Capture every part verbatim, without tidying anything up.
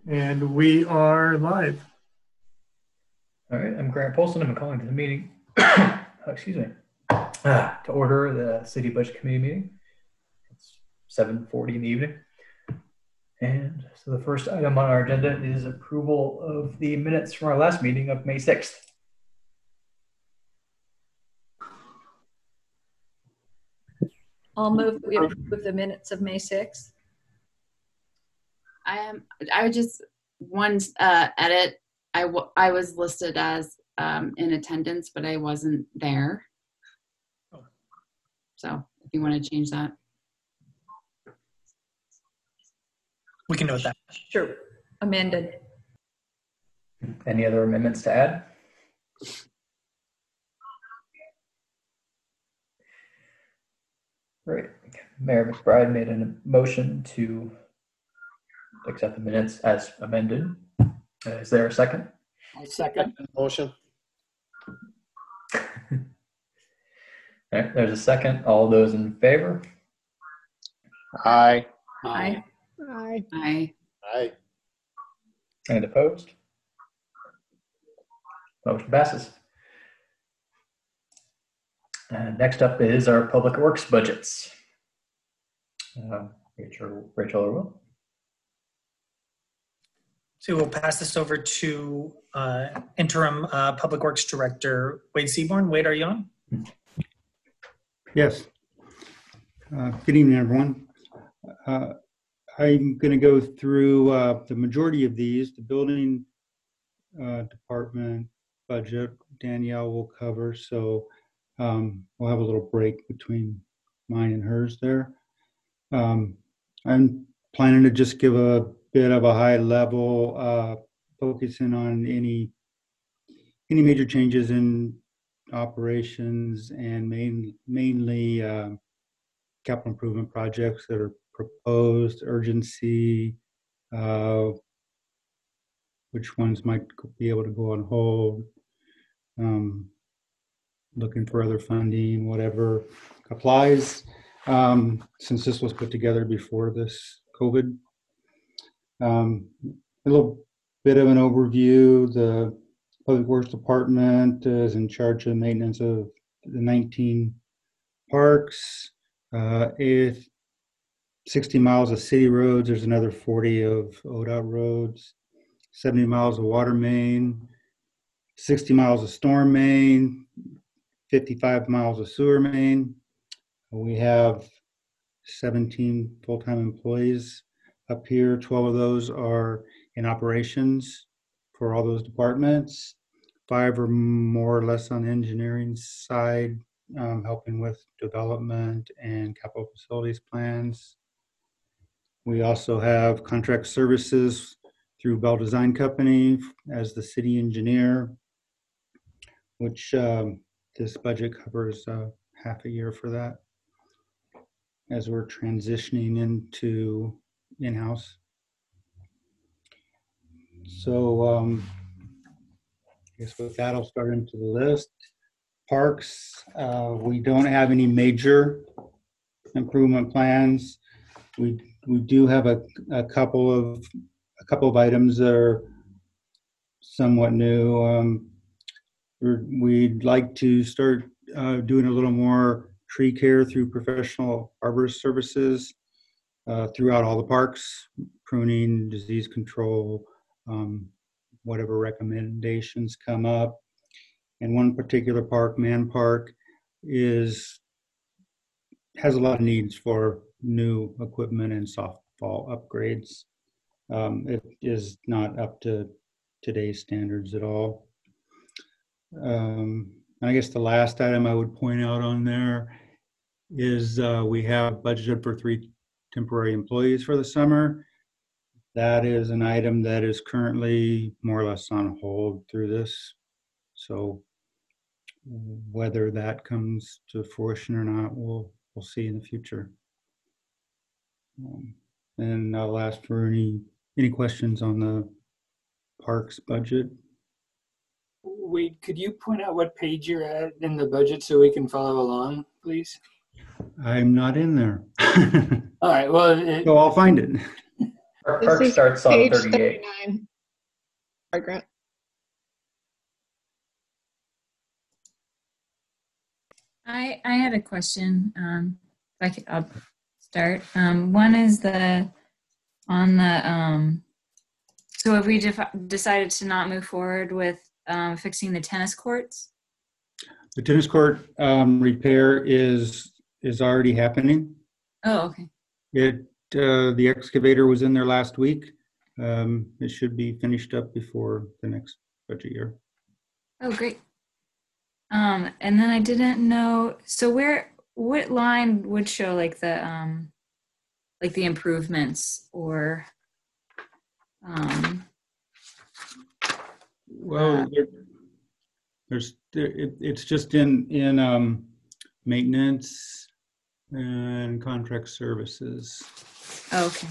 And we are live. All right, I'm Grant Polson. I'm calling to the meeting, oh, excuse me, ah, to order the City Budget Committee meeting. It's seven forty in the evening. And so the first item on our agenda is approval of the minutes from our last meeting of May sixth. I'll move that we approve the minutes of May sixth. I am. I would just one uh, edit. I, w I was listed as um, in attendance, but I wasn't there. So if you want to change that. We can note that. Sure. Amended. Any other amendments to add? Great. Mayor McBride made a motion to accept the minutes as amended. Uh, is there a second? I second the motion. All right, there's a second. All those in favor? Aye. Aye. Aye. Aye. And opposed? Motion passes. Uh, next up is our public works budgets. Uh, Rachel, Rachel or Will? So we'll pass this over to uh, interim uh, public works director Wade Seaborn. Wade, are you on? Yes. Uh, good evening, everyone. Uh, I'm going to go through uh, the majority of these. The building uh, department budget, Danielle will cover, so um, we'll have a little break between mine and hers there. Um, I'm planning to just give a bit of a high level, uh, focusing on any any major changes in operations and main, mainly uh, capital improvement projects that are proposed, urgency, uh, which ones might be able to go on hold, um, looking for other funding, whatever applies, um, since this was put together before this COVID. Um, a little bit of an overview. The Public Works Department is in charge of maintenance of the nineteen parks. Uh, if sixty miles of city roads, there's another forty of O D O T roads, seventy miles of water main, sixty miles of storm main, fifty-five miles of sewer main. We have seventeen full-time employees up here. twelve of those are in operations for all those departments. Five are more or less on the engineering side, um, helping with development and capital facilities plans. We also have contract services through Bell Design Company as the city engineer, which um, this budget covers uh, half a year for that as we're transitioning into in-house. So um, I guess with that, I'll start into the list. Parks, uh, we don't have any major improvement plans. We we do have a, a couple of a couple of items that are somewhat new. Um, we're, we'd like to start uh, doing a little more tree care through professional arborist services uh, throughout all the parks, pruning, disease control, um, whatever recommendations come up. And one particular park, Man Park, is has a lot of needs for new equipment and softball upgrades. Um, it is not up to today's standards at all. Um, and I guess the last item I would point out on there is uh, we have budgeted for three temporary employees for the summer. That is an item that is currently more or less on hold through this. So whether that comes to fruition or not, we'll we'll see in the future. Um, and I'll ask for any any questions on the parks budget. Wait, could you point out what page you're at in the budget so we can follow along, please? I'm not in there. All right, well, it, so I'll find it. Our This park is starts on page thirty-eight. thirty-nine. Sorry, Grant. I I had a question. Um, if I could, I'll start. Um, one is the on the um. So have we def- decided to not move forward with um, fixing the tennis courts? The tennis court um, repair is is already happening. Oh, okay. It uh, the excavator was in there last week. Um, it should be finished up before the next budget year. Oh, great. Um, and then I didn't know. So where what line would show like the um, like the improvements or um, Well, Uh, there, there's there, it, it's just in in um, maintenance and contract services. oh, okay.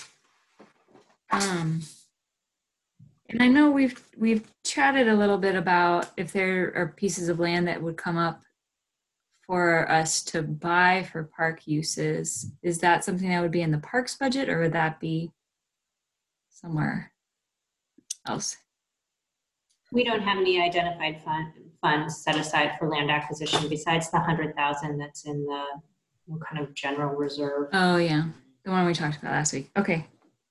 Um, and I know we've we've chatted a little bit about if there are pieces of land that would come up for us to buy for park uses. Is that something that would be in the parks budget, or would that be somewhere else? We don't have any identified fund, funds set aside for land acquisition besides the hundred thousand that's in the kind of general reserve. Oh yeah, the one we talked about last week. Okay.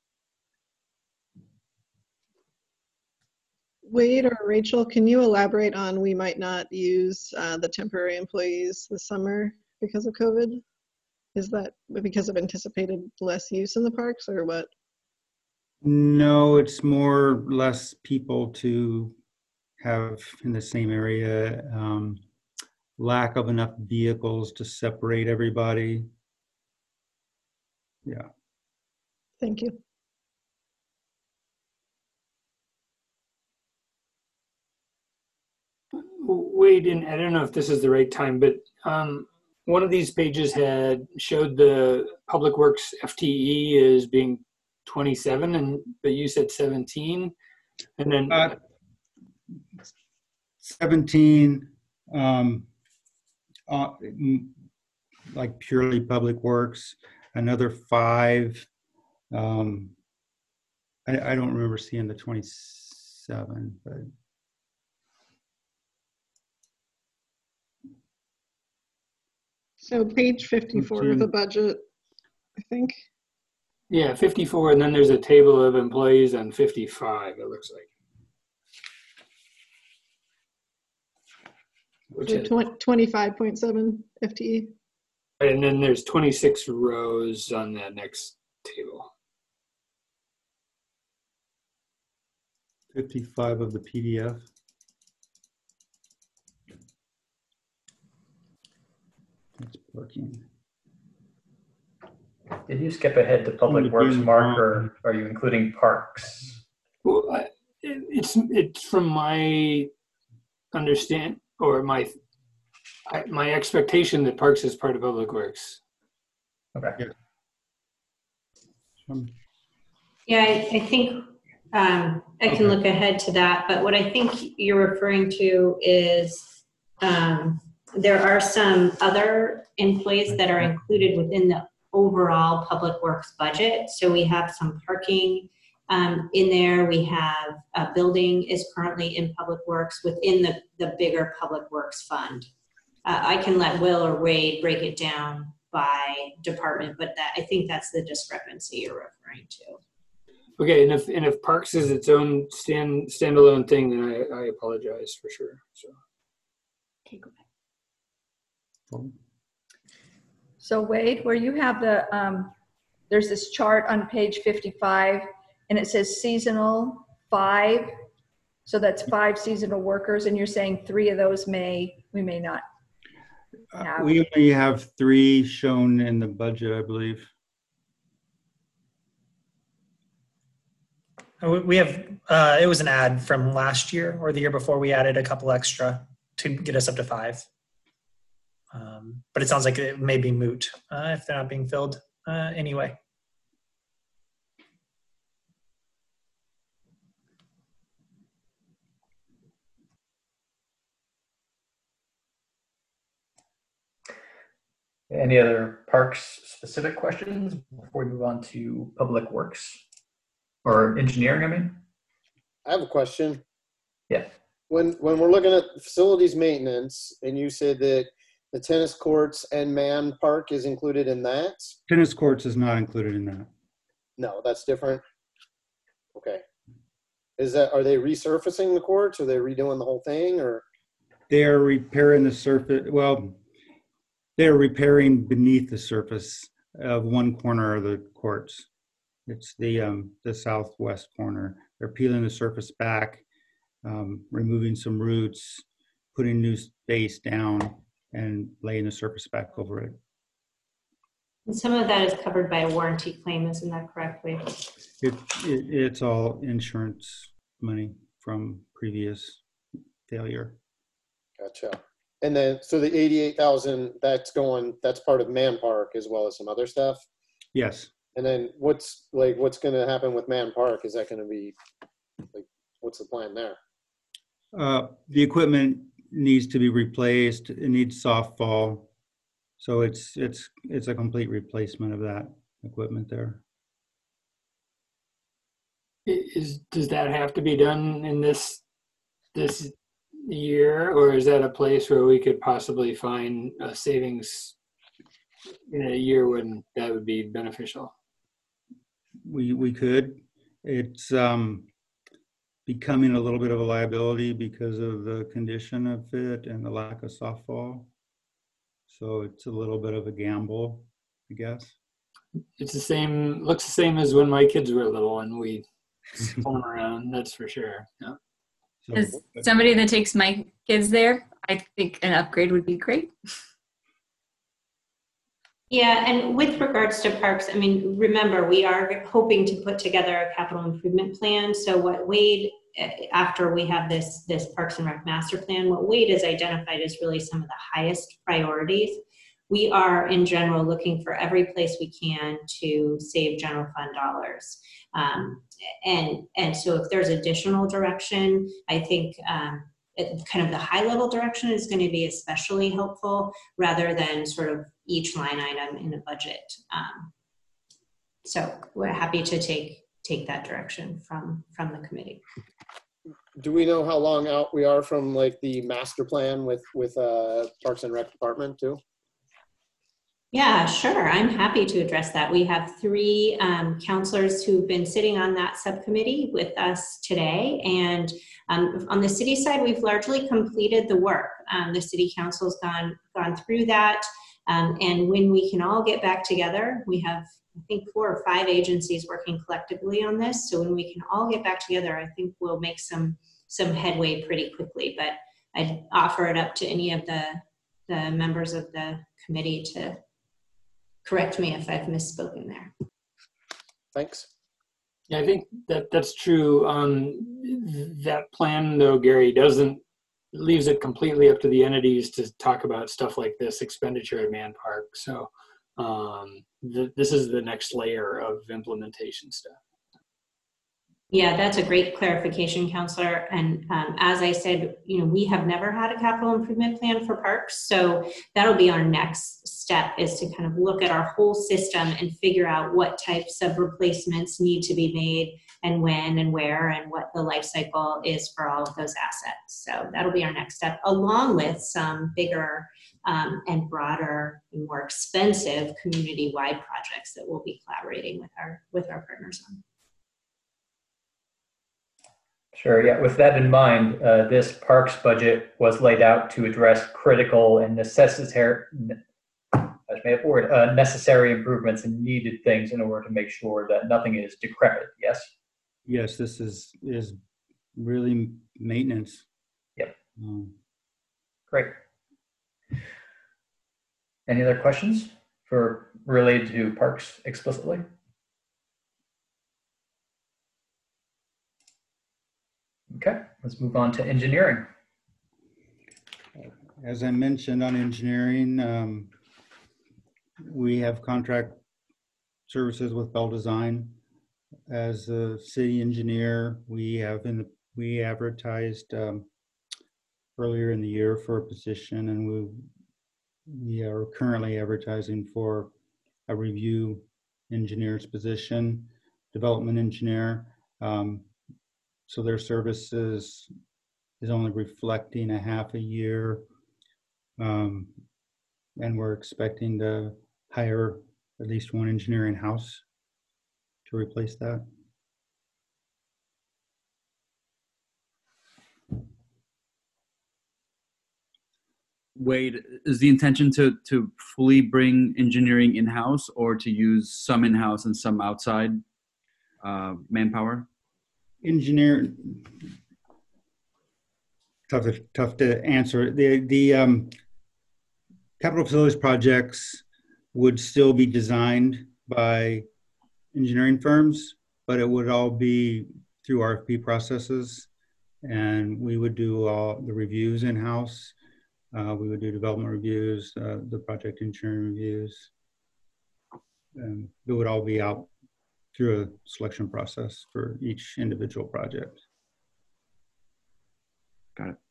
Wade or Rachel, can you elaborate on we might not use uh, the temporary employees this summer because of COVID? Is that because of anticipated less use in the parks or what? No, it's more less people to have in the same area. Um, lack of enough vehicles to separate everybody. Yeah. Thank you. Wade, and I don't know if this is the right time, but um, one of these pages had showed the Public Works F T E as being twenty-seven, and but you said seventeen, and then Uh, seventeen, um, uh, m- like purely public works, another five. Um, I, I don't remember seeing the twenty-seven, but So page fifty-four of the budget, I think. yeah, fifty-four, and then there's a table of employees on fifty-five. It looks like. Which So is, twenty-five point seven F T E. and then there's twenty-six rows on that next table. fifty-five of the P D F. That's parking. Did you skip ahead to Public Works, Mark, or are you including parks? Well, I, it, it's it's from my understand or my I, my expectation that Parks is part of Public Works. Okay. Um, Yeah, I, I think um, I can Okay. look ahead to that, but what I think you're referring to is um, there are some other employees that are included within the overall Public Works budget. So we have some parking um, in there. We have a building is currently in Public Works within the, the bigger Public Works fund. Uh, I can let Will or Wade break it down by department, but that I think that's the discrepancy you're referring to. Okay, and if and if Parks is its own stand standalone thing, then I, I apologize for sure. So Okay, go back. oh, So Wade, where you have the, um, there's this chart on page fifty-five and it says seasonal five. So that's five seasonal workers and you're saying three of those may, we may not. uh, Yeah. We only have three shown in the budget, I believe. Uh, We have, uh, it was an ad from last year or the year before. We added a couple extra to get us up to five. Um, but it sounds like it may be moot uh, if they're not being filled uh, anyway. Any other parks specific questions before we move on to Public Works? or engineering, I mean. I have a question. Yeah. When when we're looking at facilities maintenance, and you said that the tennis courts and man park is included in that? Tennis courts is not included in that. No, that's different. Okay. Is that, are they resurfacing the courts? Are they redoing the whole thing, or? They are repairing the surface, well, they're repairing beneath the surface of one corner of the courts. It's the um, the southwest corner. They're peeling the surface back, um, removing some roots, putting new space down, and laying the surface back over it. And some of that is covered by a warranty claim, isn't that correct, Wade? It, it it's all insurance money from previous failure. Gotcha. And then, so the eighty-eight thousand, that's going, that's part of Man Park as well as some other stuff? Yes. And then what's, like, what's going to happen with Man Park? Is that going to be, like, what's the plan there? Uh, the equipment needs to be replaced. It needs softball. So it's it's it's a complete replacement of that equipment there. Is, does that have to be done in this this year, or is that a place where we could possibly find a savings in a year when that would be beneficial? We we could. It's um, becoming a little bit of a liability because of the condition of it and the lack of softball. So it's a little bit of a gamble, I guess. It's the same, looks the same as when my kids were little and we spun them around, that's for sure. Yeah. So, As somebody that takes my kids there, I think an upgrade would be great. Yeah, and with regards to parks, I mean, remember, we are hoping to put together a capital improvement plan. So what Wade, after we have this, this Parks and Rec master plan, what Wade has identified is really some of the highest priorities. We are, in general, looking for every place we can to save general fund dollars. Um, and, and so if there's additional direction, I think um, it, kind of the high level direction is going to be especially helpful rather than sort of each line item in a budget. Um, so we're happy to take take that direction from, from the committee. Do we know how long out we are from like the master plan with, with uh, Parks and Rec Department too? Yeah, sure. I'm happy to address that. We have three um, counselors who've been sitting on that subcommittee with us today. And um, on the city side, we've largely completed the work. Um, the city council's gone, gone through that. Um, and when we can all get back together, we have, I think, four or five agencies working collectively on this. So when we can all get back together, I think we'll make some, some headway pretty quickly. But I'd offer it up to any of the, the members of the committee to correct me if I've misspoken there. Thanks. Yeah, I think that that's true. Um, that plan, though, Gary, doesn't leaves it completely up to the entities to talk about stuff like this expenditure at Man Park. So um, th this is the next layer of implementation stuff. Yeah, that's a great clarification, Counselor. And um, as I said, you know, we have never had a capital improvement plan for parks. So that'll be our next step, is to kind of look at our whole system and figure out what types of replacements need to be made and when and where and what the life cycle is for all of those assets. So that'll be our next step, along with some bigger um, and broader, more expensive community-wide projects that we'll be collaborating with our, with our partners on. Sure, yeah, with that in mind, uh, this parks budget was laid out to address critical and necessary, I just made up a word, uh, necessary improvements and needed things in order to make sure that nothing is decrepit, yes? Yes, this is is really maintenance. Yep. Um, Great. Any other questions for related to parks explicitly? Okay, let's move on to engineering. As I mentioned on engineering, um, we have contract services with Bell Design. As a city engineer, we have in the, we advertised um, earlier in the year for a position, and we we are currently advertising for a review engineer's position, development engineer. Um, so their services is only reflecting a half a year. Um, and we're expecting to hire at least one engineer in-house to replace that. Wade, is the intention to to fully bring engineering in-house, or to use some in-house and some outside uh, manpower? Engineer, tough to, tough to answer. The the um, capital facilities projects would still be designed by engineering firms, but it would all be through R F P processes, and we would do all the reviews in-house. Uh, we would do development reviews, uh, the project engineering reviews. Um, it would all be out through a selection process for each individual project. Got it.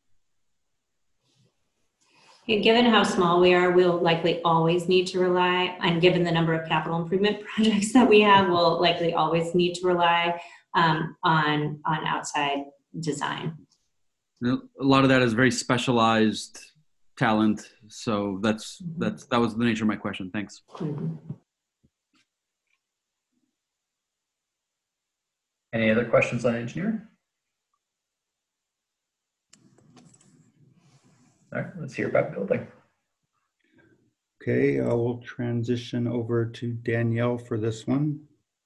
And given how small we are, we'll likely always need to rely, and given the number of capital improvement projects that we have, we'll likely always need to rely um, on, on outside design. A lot of that is very specialized talent, so that's that's that was the nature of my question. Thanks. Mm-hmm. Any other questions on engineering? All right, let's hear about building. Okay, I will transition over to Danielle for this one.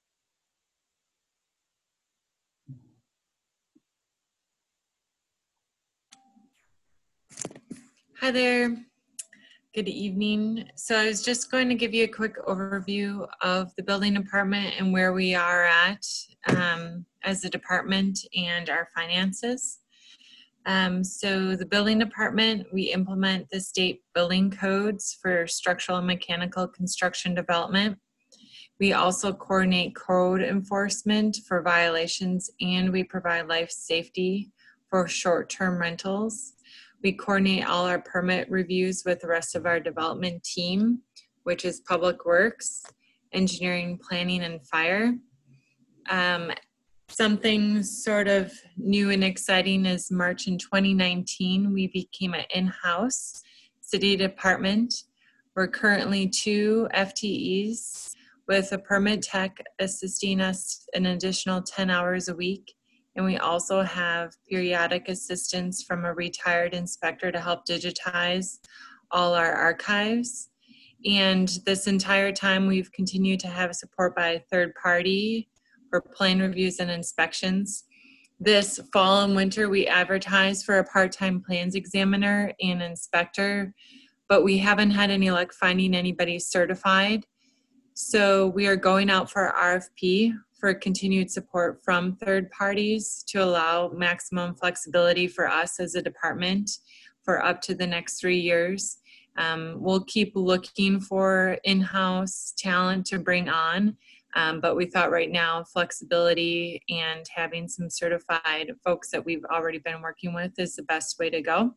Hi there. Good evening. So I was just going to give you a quick overview of the building department and where we are at um, as a department and our finances. Um, so the building department, we implement the state building codes for structural and mechanical construction development. We also coordinate code enforcement for violations, and we provide life safety for short-term rentals. We coordinate all our permit reviews with the rest of our development team, which is Public Works, Engineering, Planning, and Fire. Um, something sort of new and exciting is March in twenty nineteen, we became an in-house city department. We're currently two F T Es with a permit tech assisting us an additional ten hours a week. And we also have periodic assistance from a retired inspector to help digitize all our archives. And this entire time, we've continued to have support by a third party for plan reviews and inspections. This fall and winter, we advertised for a part-time plans examiner and inspector, but we haven't had any luck finding anybody certified. So we are going out for R F P for continued support from third parties to allow maximum flexibility for us as a department for up to the next three years. Um, we'll keep looking for in-house talent to bring on, um, but we thought right now flexibility and having some certified folks that we've already been working with is the best way to go.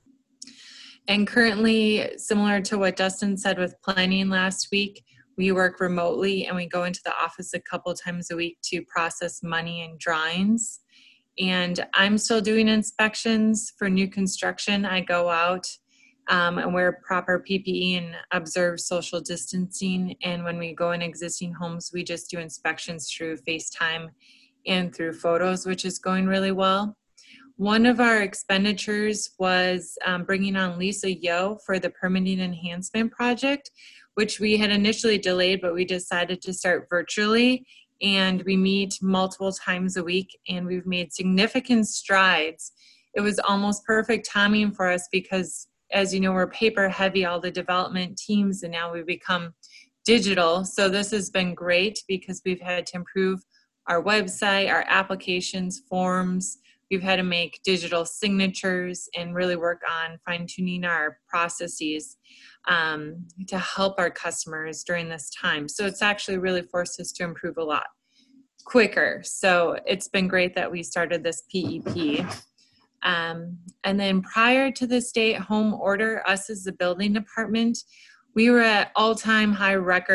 And currently, similar to what Dustin said with planning last week, we work remotely and we go into the office a couple times a week to process money and drawings. And I'm still doing inspections for new construction. I go out um, and wear proper P P E and observe social distancing. And when we go in existing homes, we just do inspections through FaceTime and through photos, which is going really well. One of our expenditures was um, bringing on Lisa Yo for the permitting enhancement project, which we had initially delayed, but we decided to start virtually. And we meet multiple times a week, and we've made significant strides. It was almost perfect timing for us because, as you know, we're paper heavy, all the development teams, and now we've become digital. So this has been great because we've had to improve our website, our applications, forms. We've had to make digital signatures and really work on fine-tuning our processes um, to help our customers during this time. So it's actually really forced us to improve a lot quicker. So it's been great that we started this P E P. Um, and then prior to the stay-at-home order, us as the building department, we were at all-time high record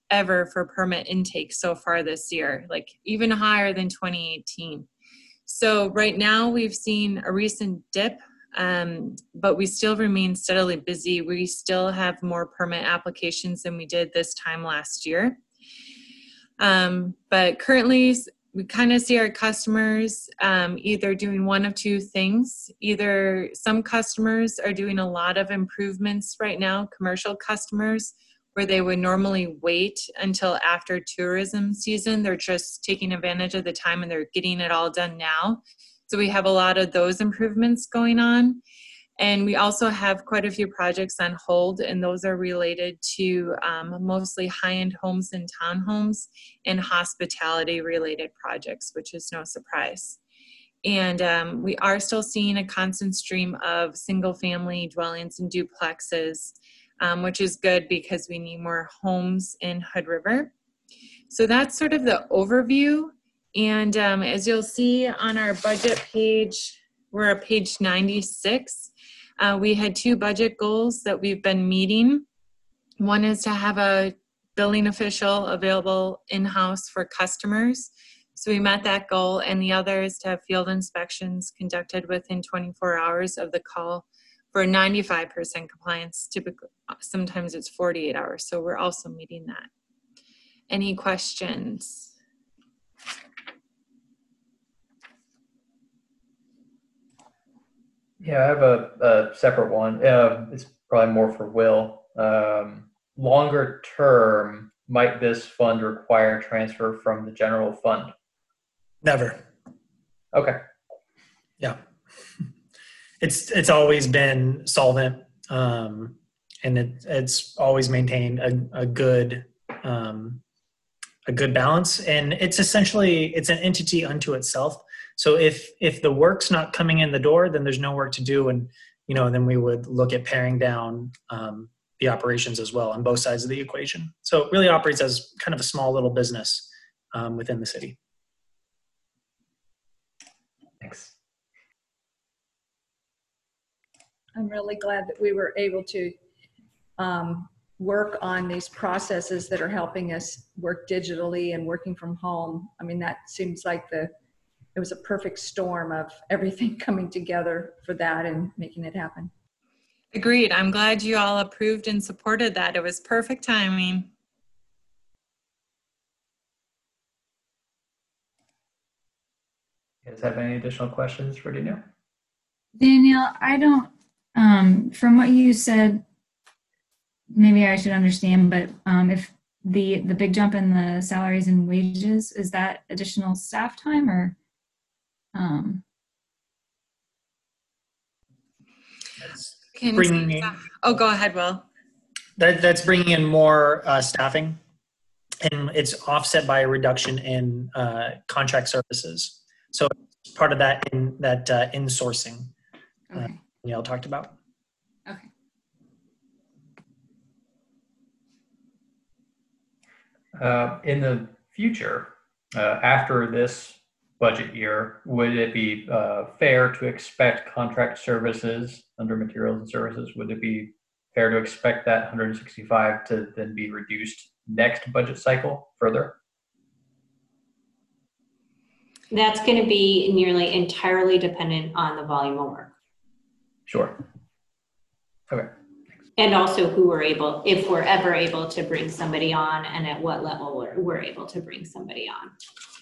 ever for permit intake so far this year, like even higher than twenty eighteen. So right now we've seen a recent dip, um, but we still remain steadily busy. We still have more permit applications than we did this time last year. Um, but currently we kind of see our customers um, either doing one of two things. Either some customers are doing a lot of improvements right now, commercial customers, where they would normally wait until after tourism season. They're just taking advantage of the time and they're getting it all done now. So we have a lot of those improvements going on. And we also have quite a few projects on hold, and those are related to um, mostly high-end homes and townhomes and hospitality-related projects, which is no surprise. And um, we are still seeing a constant stream of single-family dwellings and duplexes, um, which is good because we need more homes in Hood River. So that's sort of the overview. And um, as you'll see on our budget page, we're at page ninety-six. Uh, we had two budget goals that we've been meeting. One is to have a building official available in-house for customers. So we met that goal. And the other is to have field inspections conducted within twenty-four hours of the call for ninety-five percent compliance. Typically, sometimes it's forty-eight hours. So we're also meeting that. Any questions? Yeah, I have a, a separate one. Uh, it's probably more for Will. Um, longer term, might this fund require transfer from the general fund? Never. Okay. Yeah. It's it's always been solvent, um, and it, it's always maintained a, a good um, a good balance. And it's essentially it's an entity unto itself. So if if the work's not coming in the door, then there's no work to do, and you know then we would look at paring down um, the operations as well on both sides of the equation. So it really operates as kind of a small little business um, within the city. Thanks. I'm really glad that we were able to um, work on these processes that are helping us work digitally and working from home. I mean, that seems like the it was a perfect storm of everything coming together for that and making it happen. Agreed. I'm glad you all approved and supported that. It was perfect timing. You guys have any additional questions for Danielle? Danielle, I don't, um, from what you said, maybe I should understand, but um, if the, the big jump in the salaries and wages, is that additional staff time or? Um, Can bringing in, oh, go ahead, Will. that, that's bringing in more uh, staffing, and it's offset by a reduction in uh, contract services. So it's part of that in that uh, insourcing uh, okay. Neil talked about. Okay. Uh, in the future, uh, after this budget year, would it be uh, fair to expect contract services under materials and services? Would it be fair to expect that one hundred sixty-five to then be reduced next budget cycle further? That's going to be nearly entirely dependent on the volume of work. Sure. Okay. And also who we're able, if we're ever able to bring somebody on and at what level we're, we're able to bring somebody on.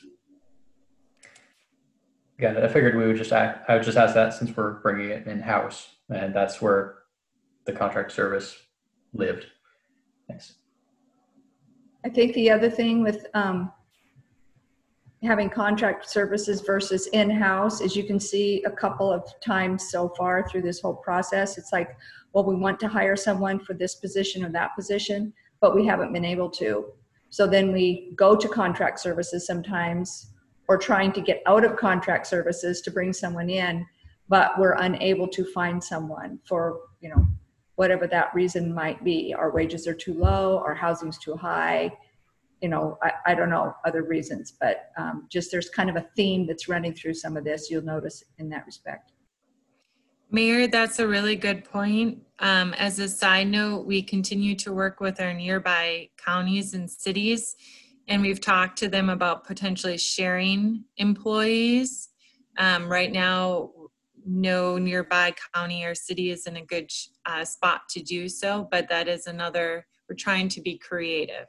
Got it. I figured we would just act, I would just ask that since we're bringing it in-house, and that's where the contract service lived. Thanks. I think the other thing with um, having contract services versus in-house is you can see a couple of times so far through this whole process, it's like, well, we want to hire someone for this position or that position, but we haven't been able to. So then we go to contract services sometimes, or trying to get out of contract services to bring someone in, but we're unable to find someone for, you know, whatever that reason might be. Our wages are too low, our housing's too high, you know, I, I don't know other reasons, but um, just there's kind of a theme that's running through some of this, you'll notice in that respect. Mayor, that's a really good point. Um, as a side note, we continue to work with our nearby counties and cities, and we've talked to them about potentially sharing employees. Um, right now, no nearby county or city is in a good uh, spot to do so, but that is another, we're trying to be creative.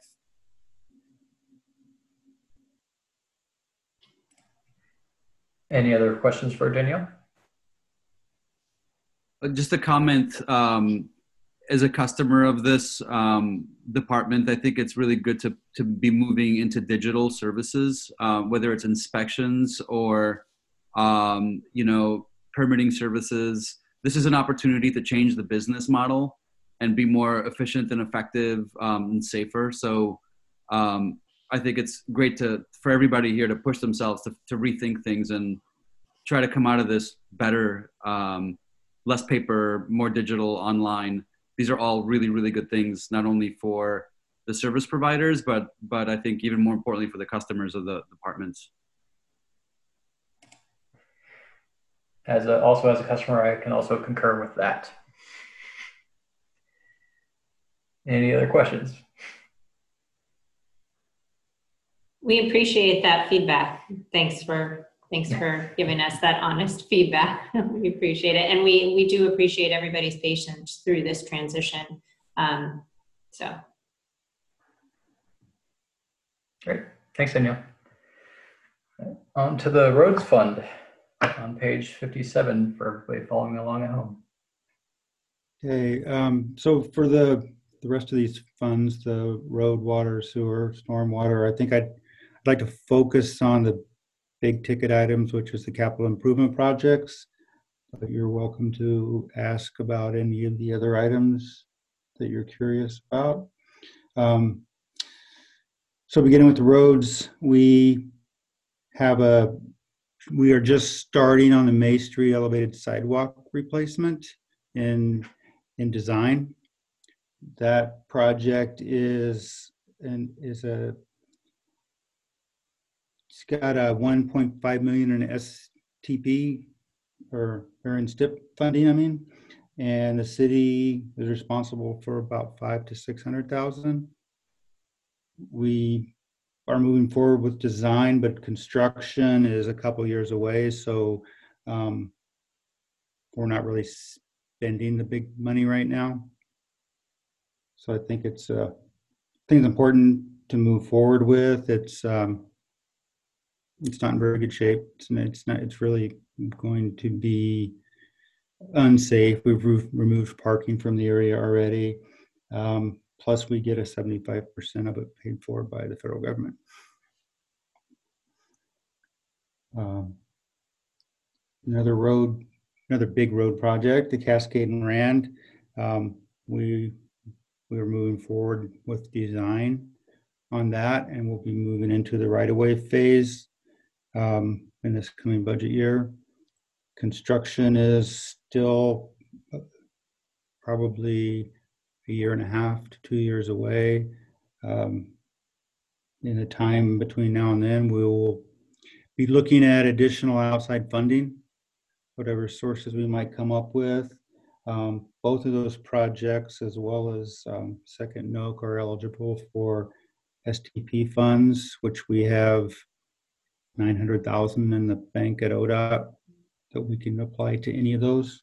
Any other questions for Danielle? Just a comment, um, as a customer of this um, department, I think it's really good to, to be moving into digital services, uh, whether it's inspections or, um, you know, permitting services. This is an opportunity to change the business model and be more efficient and effective um, and safer. So um, I think it's great to for everybody here to push themselves to, to rethink things and try to come out of this better, um, less paper, more digital, online. These are all really, really good things, not only for the service providers, but but I think even more importantly for the customers of the departments. As a, also as a customer, I can also concur with that. Any other questions? We appreciate that feedback. Thanks for thanks for giving us that honest feedback. We appreciate it, and we we do appreciate everybody's patience through this transition. Um, so, Great, thanks, Danielle. On to the roads fund on page fifty-seven for everybody following along at home. Okay, um, so for the the rest of these funds, the road, water, sewer, stormwater, I think I'd, I'd like to focus on the big ticket items, which is the capital improvement projects. But you're welcome to ask about any of the other items that you're curious about. Um, so beginning with the roads, we have a, we are just starting on the May Street elevated sidewalk replacement in, in design. That project is, and is a, it's got a one point five million in S T P or, or in S T I P funding, I mean, and the city is responsible for about five to six hundred thousand. We are moving forward with design, but construction is a couple years away, so um, we're not really spending the big money right now. So I think it's uh, I think it's important to move forward with. It's um, it's not in very good shape. It's, it's not. It's really going to be unsafe. We've re removed parking from the area already. Um, plus, we get a seventy-five percent of it paid for by the federal government. Um, another road, another big road project, the Cascade and Rand. Um, we we are moving forward with design on that, and we'll be moving into the right-of-way phase um, in this coming budget year. Construction is still probably a year and a half to two years away. Um, in the time between now and then, we will be looking at additional outside funding, whatever sources we might come up with. Um, both of those projects, as well as um, Second N O C, are eligible for S T P funds, which we have nine hundred thousand in the bank at O D O T that we can apply to any of those.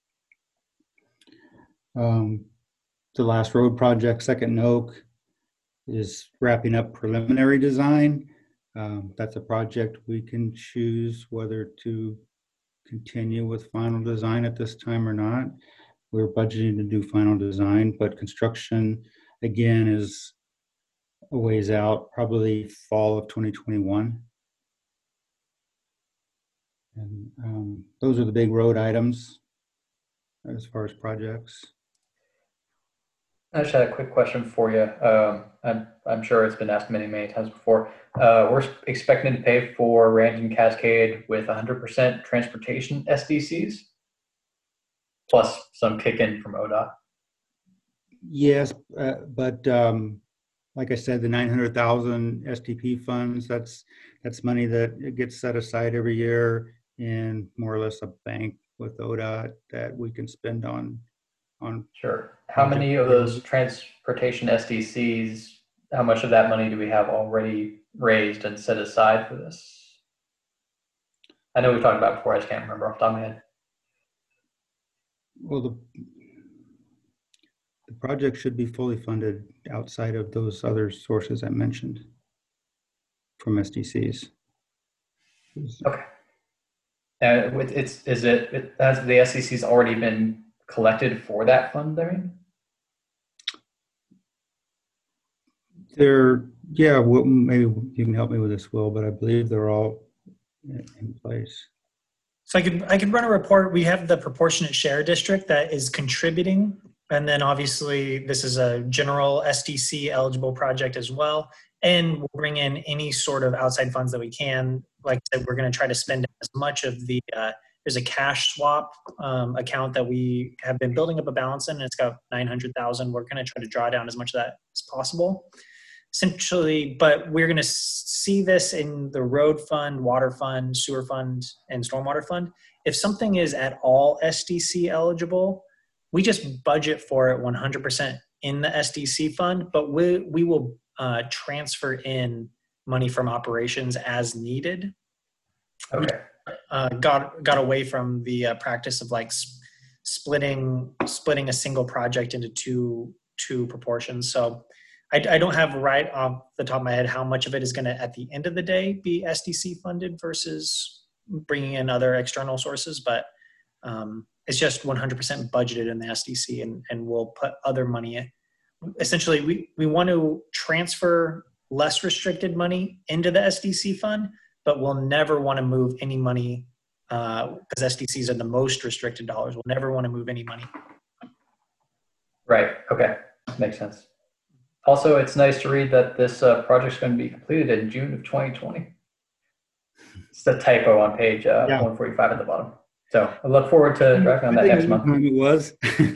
Um, the last road project, Second N O C, is wrapping up preliminary design. Um, that's a project we can choose whether to continue with final design at this time or not. We're budgeting to do final design, but construction, again, is a ways out, probably fall of twenty twenty-one. And um, those are the big road items as far as projects. I just had a quick question for you. Um, I'm, I'm sure it's been asked many, many times before. Uh, we're expecting to pay for Rand and Cascade with one hundred percent transportation S D Cs, plus some kick in from O D O T. Yes, uh, but um, like I said, the nine hundred thousand S T P funds, that's that's money that gets set aside every year in more or less a bank with O D O T that we can spend on, on. Sure. How project many of those buildings. transportation S D Cs, how much of that money do we have already raised and set aside for this? I know we've talked about it before, I just can't remember off the top of my head. Well, the, the project should be fully funded outside of those other sources I mentioned from S D Cs. Okay. Uh, it- it's, is it, it, has the S D Cs already been collected for that funding? They're, yeah, well, maybe you can help me with this, Will, but I believe they're all in in place. So I could I could run a report. We have the proportionate share district that is contributing, and then obviously this is a general S D C eligible project as well. And we'll bring in any sort of outside funds that we can. Like I said, we're going to try to spend as much of the. Uh, there's a cash swap um, account that we have been building up a balance in, and it's got nine hundred thousand. We're going to try to draw down as much of that as possible. Essentially, but we're going to see this in the road fund, water fund, sewer fund, and stormwater fund. If something is at all S D C eligible, we just budget for it one hundred percent in the S D C fund, but we, we will uh, transfer in money from operations as needed. Okay. Uh, got got away from the uh, practice of like s- splitting splitting a single project into two two proportions. So I, I don't have right off the top of my head how much of it is going to, at the end of the day, be S D C funded versus bringing in other external sources, but um, it's just one hundred percent budgeted in the S D C, and, and we'll put other money in. Essentially, we, we want to transfer less restricted money into the S D C fund, but we'll never want to move any money because uh, S D Cs are the most restricted dollars. We'll never want to move any money. Right. Okay. Makes sense. Also, it's nice to read that this uh, project's going to be completed in June of twenty twenty. It's the typo on page uh, Yeah. one forty-five at the bottom. So I look forward to drafting on that next month. It was.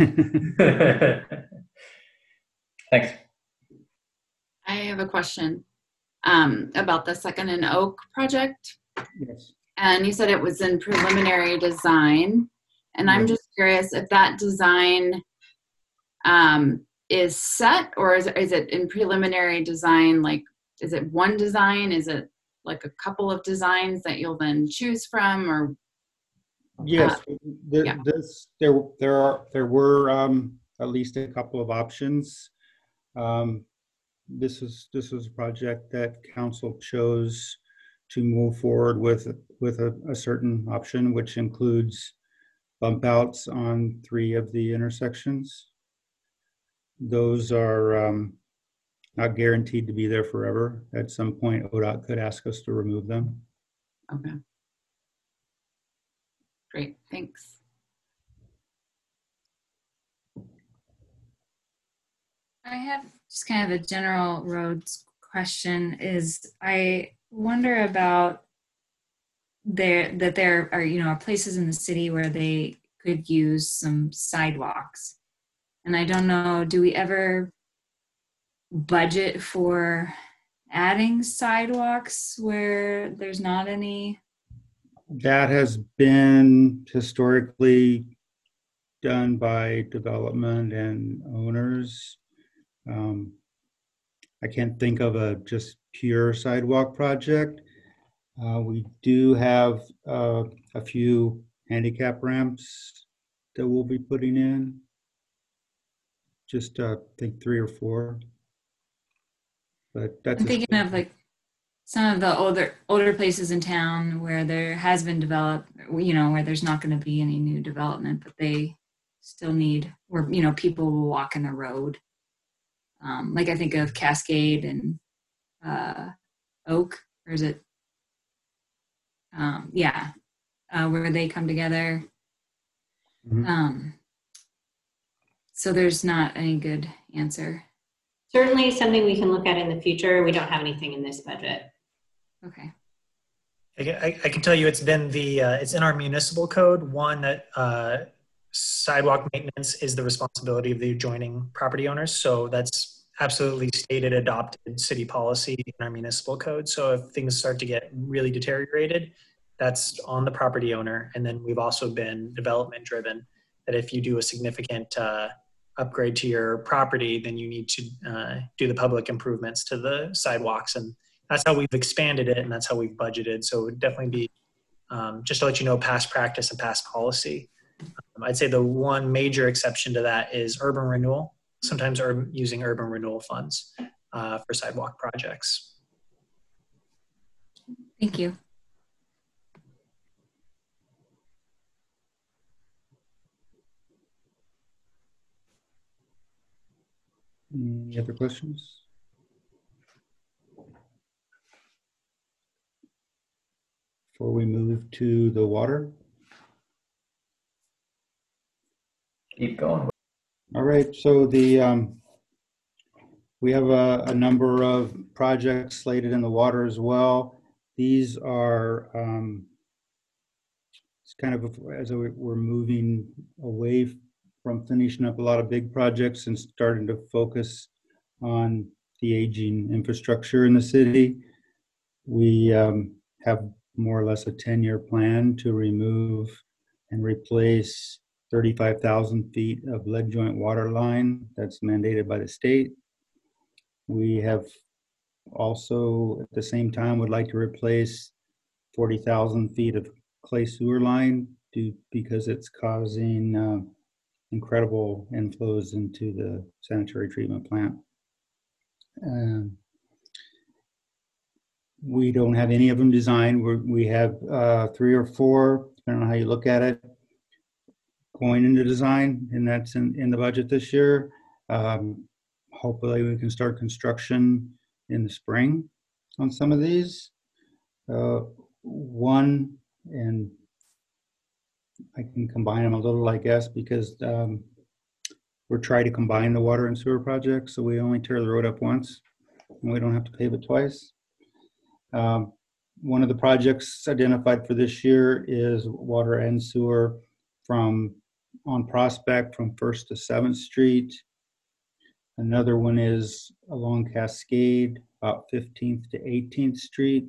Thanks. I have a question um, about the Second and Oak project. Yes. And you said it was in preliminary design. And I'm Yes. just curious if that design um, is set, or is, is it in preliminary design? Like, is it one design? Is it like a couple of designs that you'll then choose from? Or Yes, the, yeah. this, there, there are, there were um, at least a couple of options. Um, this is, this was a project that council chose to move forward with, with a, a certain option, which includes bump outs on three of the intersections. Those are um, not guaranteed to be there forever. At some point, O D O T could ask us to remove them. Okay. Great, thanks. I have just kind of a general roads question. Is I wonder about there that there are, you know, places in the city where they could use some sidewalks. And I don't know, do we ever budget for adding sidewalks where there's not any? That has been historically done by development and owners. Um, I can't think of a just pure sidewalk project. Uh, we do have uh, a few handicap ramps that we'll be putting in. Just uh, I think three or four. But that's I'm thinking of like some of the older older places in town where there has been developed, you know, where there's not going to be any new development, but they still need, where, you know, people will walk in the road. Um, like I think of Cascade and uh, Oak, or is it? Um, yeah, uh, where they come together. Mhm. Um, so there's not any good answer. Certainly something we can look at in the future. We don't have anything in this budget. Okay. I, I- I can tell you it's been the, uh, it's in our municipal code, one that uh, sidewalk maintenance is the responsibility of the adjoining property owners. So that's absolutely stated, adopted city policy in our municipal code. So if things start to get really deteriorated, that's on the property owner. And then we've also been development driven, that if you do a significant uh, upgrade to your property, then you need to uh, do the public improvements to the sidewalks. And that's how we've expanded it, and that's how we've budgeted. So it would definitely be, um, just to let you know, past practice and past policy. Um, I'd say the one major exception to that is urban renewal. Sometimes urban, using urban renewal funds uh, for sidewalk projects. Thank you. Any other questions? Before we move to the water? Keep going. All right, so the um, we have a, a number of projects slated in the water as well. These are um, it's kind of as we're moving away from finishing up a lot of big projects and starting to focus on the aging infrastructure in the city. We um, have more or less a ten-year plan to remove and replace thirty-five thousand feet of lead joint water line that's mandated by the state. We have also, at the same time, would like to replace forty thousand feet of clay sewer line due, because it's causing uh, incredible inflows into the sanitary treatment plant. Um, we don't have any of them designed. We're, we have uh, three or four, depending on how you look at it, going into design, and that's in, in the budget this year. Um, hopefully we can start construction in the spring on some of these. Uh, one, and I can combine them a little, I guess, because um, we're trying to combine the water and sewer projects, so we only tear the road up once, and we don't have to pave it twice. Um, one of the projects identified for this year is water and sewer from on Prospect from First to Seventh Street. Another one is along Cascade, about fifteenth to eighteenth Street.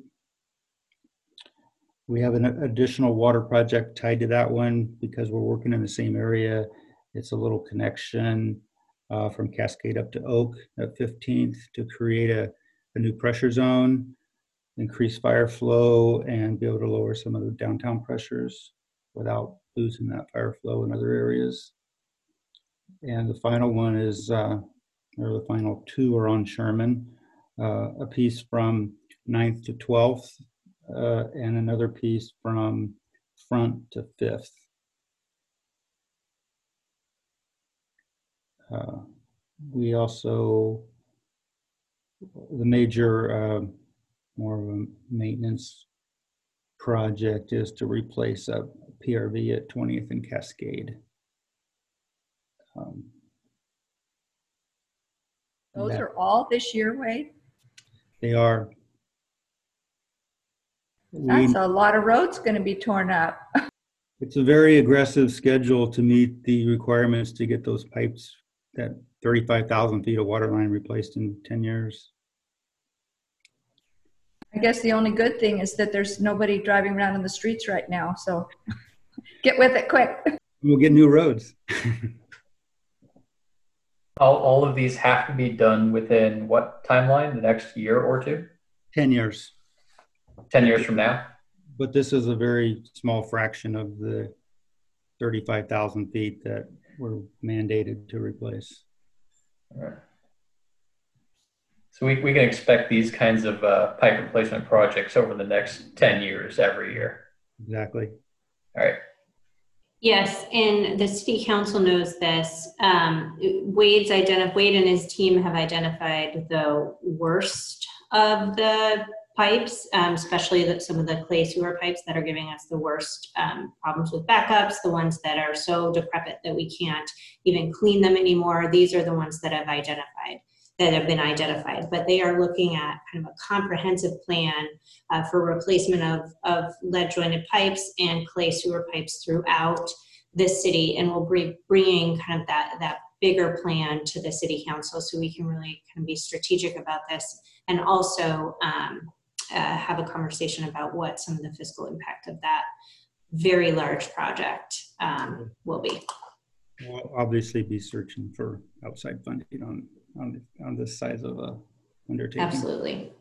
We have an additional water project tied to that one because we're working in the same area. It's a little connection uh, from Cascade up to Oak at fifteenth to create a, a new pressure zone, increase fire flow, and be able to lower some of the downtown pressures without losing that fire flow in other areas. And the final one is, uh, or the final two are on Sherman, uh, a piece from ninth to twelfth, uh, and another piece from Front to fifth. Uh, we also, the major, uh, more of a maintenance project is to replace a P R V at twentieth and Cascade. Um, Those that, are all this year, Wade? They are. That's We, a lot of roads going to be torn up. it's a very aggressive schedule to meet the requirements to get those pipes, that thirty-five thousand feet of water line replaced in ten years. I guess the only good thing is that there's nobody driving around in the streets right now, so get with it quick. We'll get new roads. All, all of these have to be done within what timeline? The next year or two? ten years. ten years from now? But this is a very small fraction of the thirty-five thousand feet that we're mandated to replace. All right. So we, we can expect these kinds of uh, pipe replacement projects over the next ten years every year. Exactly. All right. Yes, and the city council knows this. Um, Wade's identified, Wade and his team have identified the worst of the pipes, um, especially the, some of the clay sewer pipes that are giving us the worst um, problems with backups, the ones that are so decrepit that we can't even clean them anymore. These are the ones that have identified. that have been identified, but they are looking at kind of a comprehensive plan uh, for replacement of, of lead jointed pipes and clay sewer pipes throughout the city, and we'll be bringing kind of that, that bigger plan to the city council so we can really kind of be strategic about this, and also um, uh, have a conversation about what some of the fiscal impact of that very large project um, will be. We'll obviously be searching for outside funding on on on this size of a undertaking. Absolutely.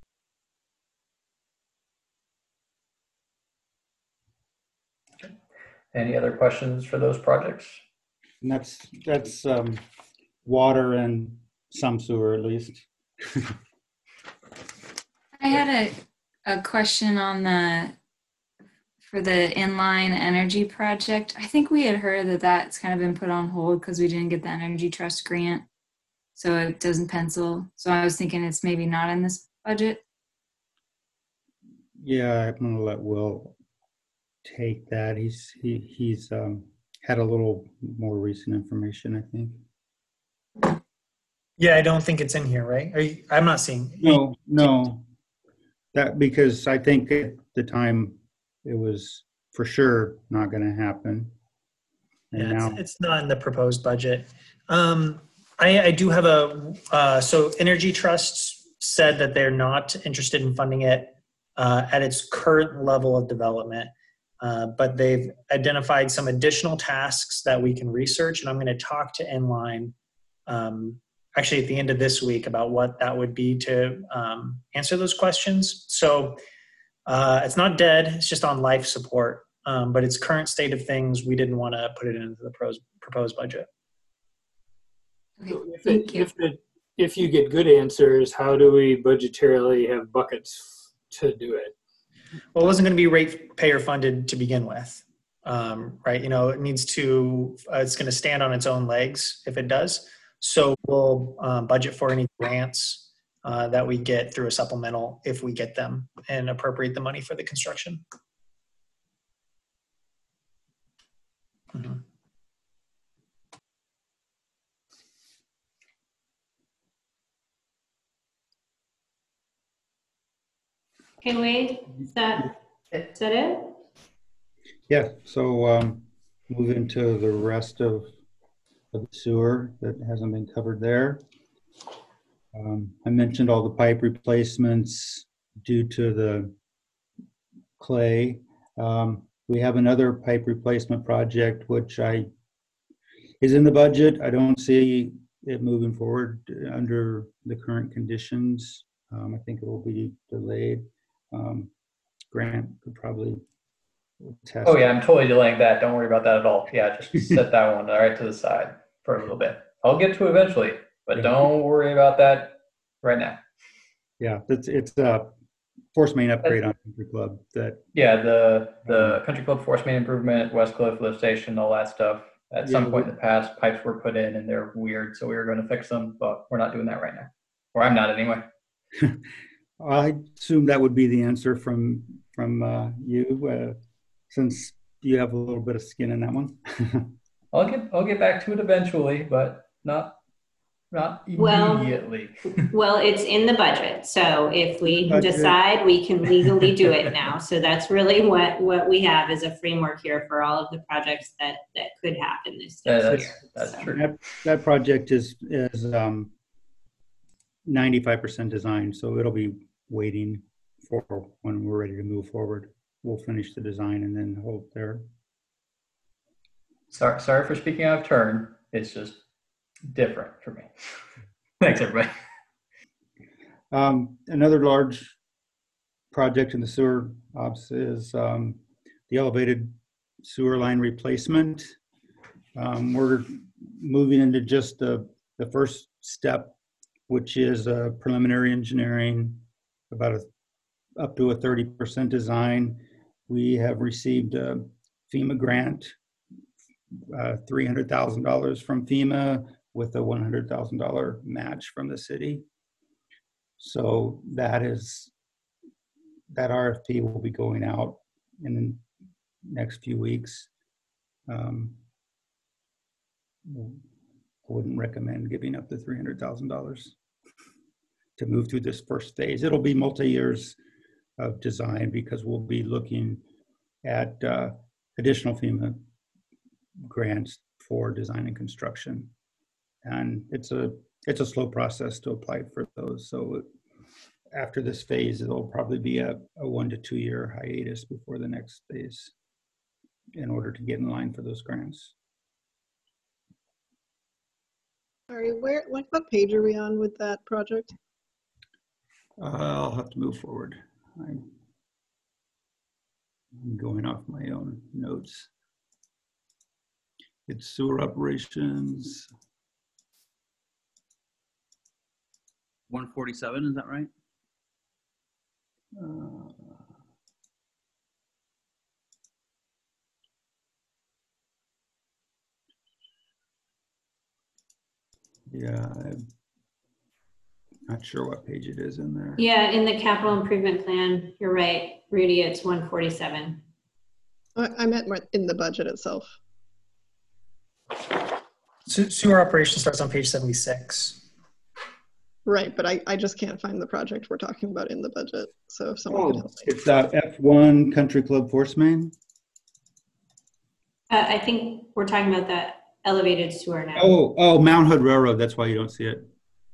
Any other questions for those projects? And that's that's um, water and some sewer at least. I had a, a question on the, for the inline energy project. I think we had heard that that's kind of been put on hold because we didn't get the Energy Trust grant. So it doesn't pencil. So I was thinking it's maybe not in this budget. Yeah, I'm gonna let Will take that. He's he he's um, had a little more recent information, I think. Yeah, I don't think it's in here, right? Are you, I'm not seeing. No, no, that because I think at the time it was for sure not going to happen, and Yeah, now it's, it's not in the proposed budget. Um, I, I do have a, uh, so Energy Trust said that they're not interested in funding it uh, at its current level of development, uh, but they've identified some additional tasks that we can research, and I'm going to talk to Inline um, actually at the end of this week about what that would be to um, answer those questions. So uh, it's not dead, it's just on life support, um, but its current state of things, we didn't want to put it into the pros, proposed budget. Okay, So if, thank it, you. if, it, if you get good answers, how do we budgetarily have buckets to do it? Well, it wasn't going to be ratepayer funded to begin with, um, right? You know, it needs to, uh, it's going to stand on its own legs if it does. So we'll um, budget for any grants uh, that we get through a supplemental if we get them and appropriate the money for the construction. Mm-hmm. Okay, Wade, is that, is that it? yeah. So um, move into the rest of, of the sewer that hasn't been covered there. Um, I mentioned all the pipe replacements due to the clay. Um, we have another pipe replacement project, which I is in the budget. I don't see it moving forward under the current conditions. Um, I think it will be delayed. Um, Grant could probably test. Oh yeah, I'm totally delaying that. Don't worry about that at all. Yeah, just set that one right to the side for a little bit. I'll get to it eventually, but Yeah. don't worry about that right now. Yeah, it's it's a force main upgrade on Country Club. That Yeah, the the Country Club force main improvement, West Cliff lift station, all that stuff. At Yeah, some point we- in the past, pipes were put in and they're weird, so we were going to fix them, but we're not doing that right now. Or I'm not anyway. I assume that would be the answer from from uh, you, uh, since you have a little bit of skin in that one. I'll get I'll get back to it eventually, but not not Well- immediately. Well, it's in the budget, so if we Budget. decide, we can legally do it now. So that's really what, what we have is a framework here for all of the projects that, that could happen this Yeah, next that's year. that's So- true. that that project is is um, ninety-five percent designed, so it'll be waiting for when we're ready to move forward. We'll finish the design and then hold there. Sorry, sorry for speaking out of turn. It's just different for me. Thanks, everybody. Um, another large project in the sewer ops is um, the elevated sewer line replacement. Um, we're moving into just the, the first step, which is uh, preliminary engineering, about a, up to a thirty percent design. We have received a FEMA grant, uh, three hundred thousand dollars from FEMA with a one hundred thousand dollars match from the city. So that is, that R F P will be going out in the next few weeks. Um, I wouldn't recommend giving up the three hundred thousand dollars to move through this first phase. It'll be multi-years of design because we'll be looking at uh, additional FEMA grants for design and construction. And it's a it's a slow process to apply for those. So after this phase, it'll probably be a, a one to two year hiatus before the next phase in order to get in line for those grants. Sorry, where, like, what page are we on with that project? Uh, I'll have to move forward. I'm going off my own notes. It's sewer operations. one forty-seven, is that right? Uh, yeah, I'm not sure what page it is in there. Yeah, in the capital improvement plan, you're right, Rudy, it's one forty-seven. I, I meant more in the budget itself. Se- Sewer operation starts on page seventy-six. Right, but I, I just can't find the project we're talking about in the budget. So if someone could Oh, help me. it's uh, F one Country Club Force Main. Uh, I think we're talking about the elevated sewer now. Oh, oh, Mount Hood Railroad. That's why you don't see it.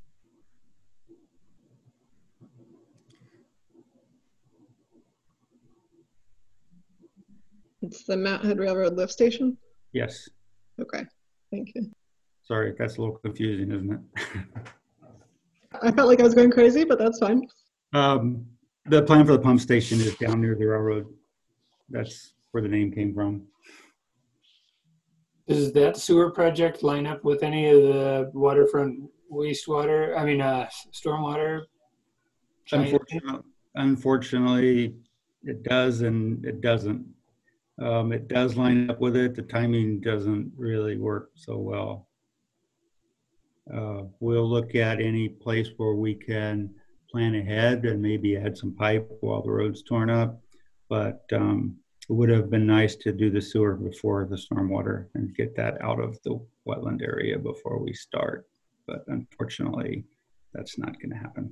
It's the Mount Hood Railroad lift station? Yes. Okay, thank you. Sorry, that's a little confusing, isn't it? I felt like I was going crazy, but that's fine. um, the plan for the pump station is down near the railroad. That's where the name came from. Does that sewer project line up with any of the waterfront wastewater, I mean, uh, stormwater? Unfortunately, unfortunately, it does and it doesn't. Um, it does line up with it. The timing doesn't really work so well. Uh, we'll look at any place where we can plan ahead and maybe add some pipe while the road's torn up. But um, it would have been nice to do the sewer before the stormwater and get that out of the wetland area before we start. But unfortunately, that's not going to happen.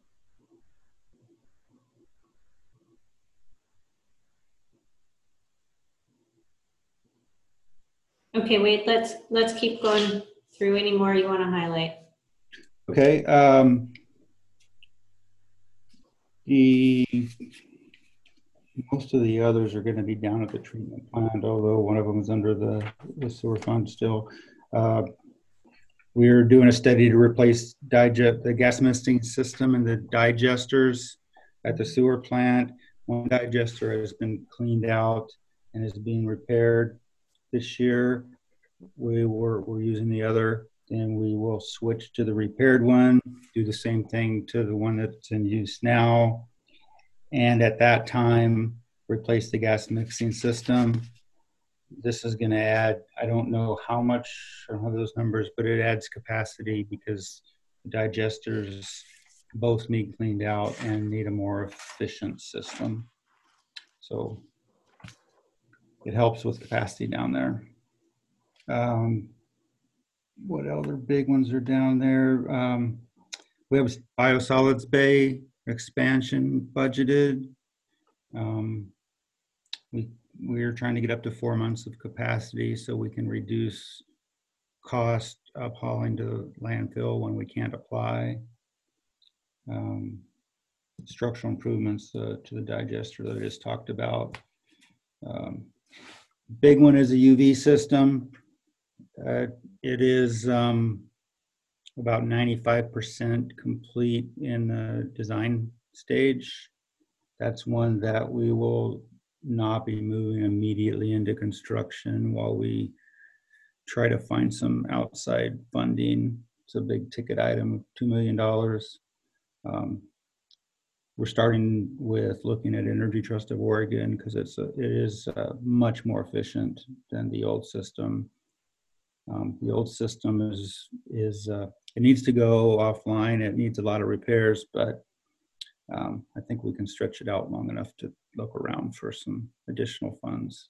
Okay, wait, let's, let's keep going through. Any more you want to highlight? Okay. Um, the most of the others are going to be down at the treatment plant, although one of them is under the, the sewer fund still. Uh, we're doing a study to replace digest the gas misting system and the digesters at the sewer plant. One digester has been cleaned out and is being repaired this year. We were we're using the other, and we will switch to the repaired one, do the same thing to the one that's in use now, and at that time replace the gas mixing system. This is going to add, I don't know how much, I don't have those numbers, but it adds capacity because the digesters both need cleaned out and need a more efficient system. So it helps with capacity down there. Um, what other big ones are down there? Um, we have biosolids bay expansion budgeted. Um, we, we're trying to get up to four months of capacity so we can reduce cost of hauling to landfill when we can't apply. Um, structural improvements uh, to the digester that I just talked about. Um, big one is a U V system. Uh, it is um, about ninety-five percent complete in the design stage. That's one that we will not be moving immediately into construction while we try to find some outside funding. It's a big ticket item of two million dollars. Um, we're starting with looking at Energy Trust of Oregon because it's a, it is uh, much more efficient than the old system. Um, the old system is, is uh, it needs to go offline. It needs a lot of repairs, but um, I think we can stretch it out long enough to look around for some additional funds.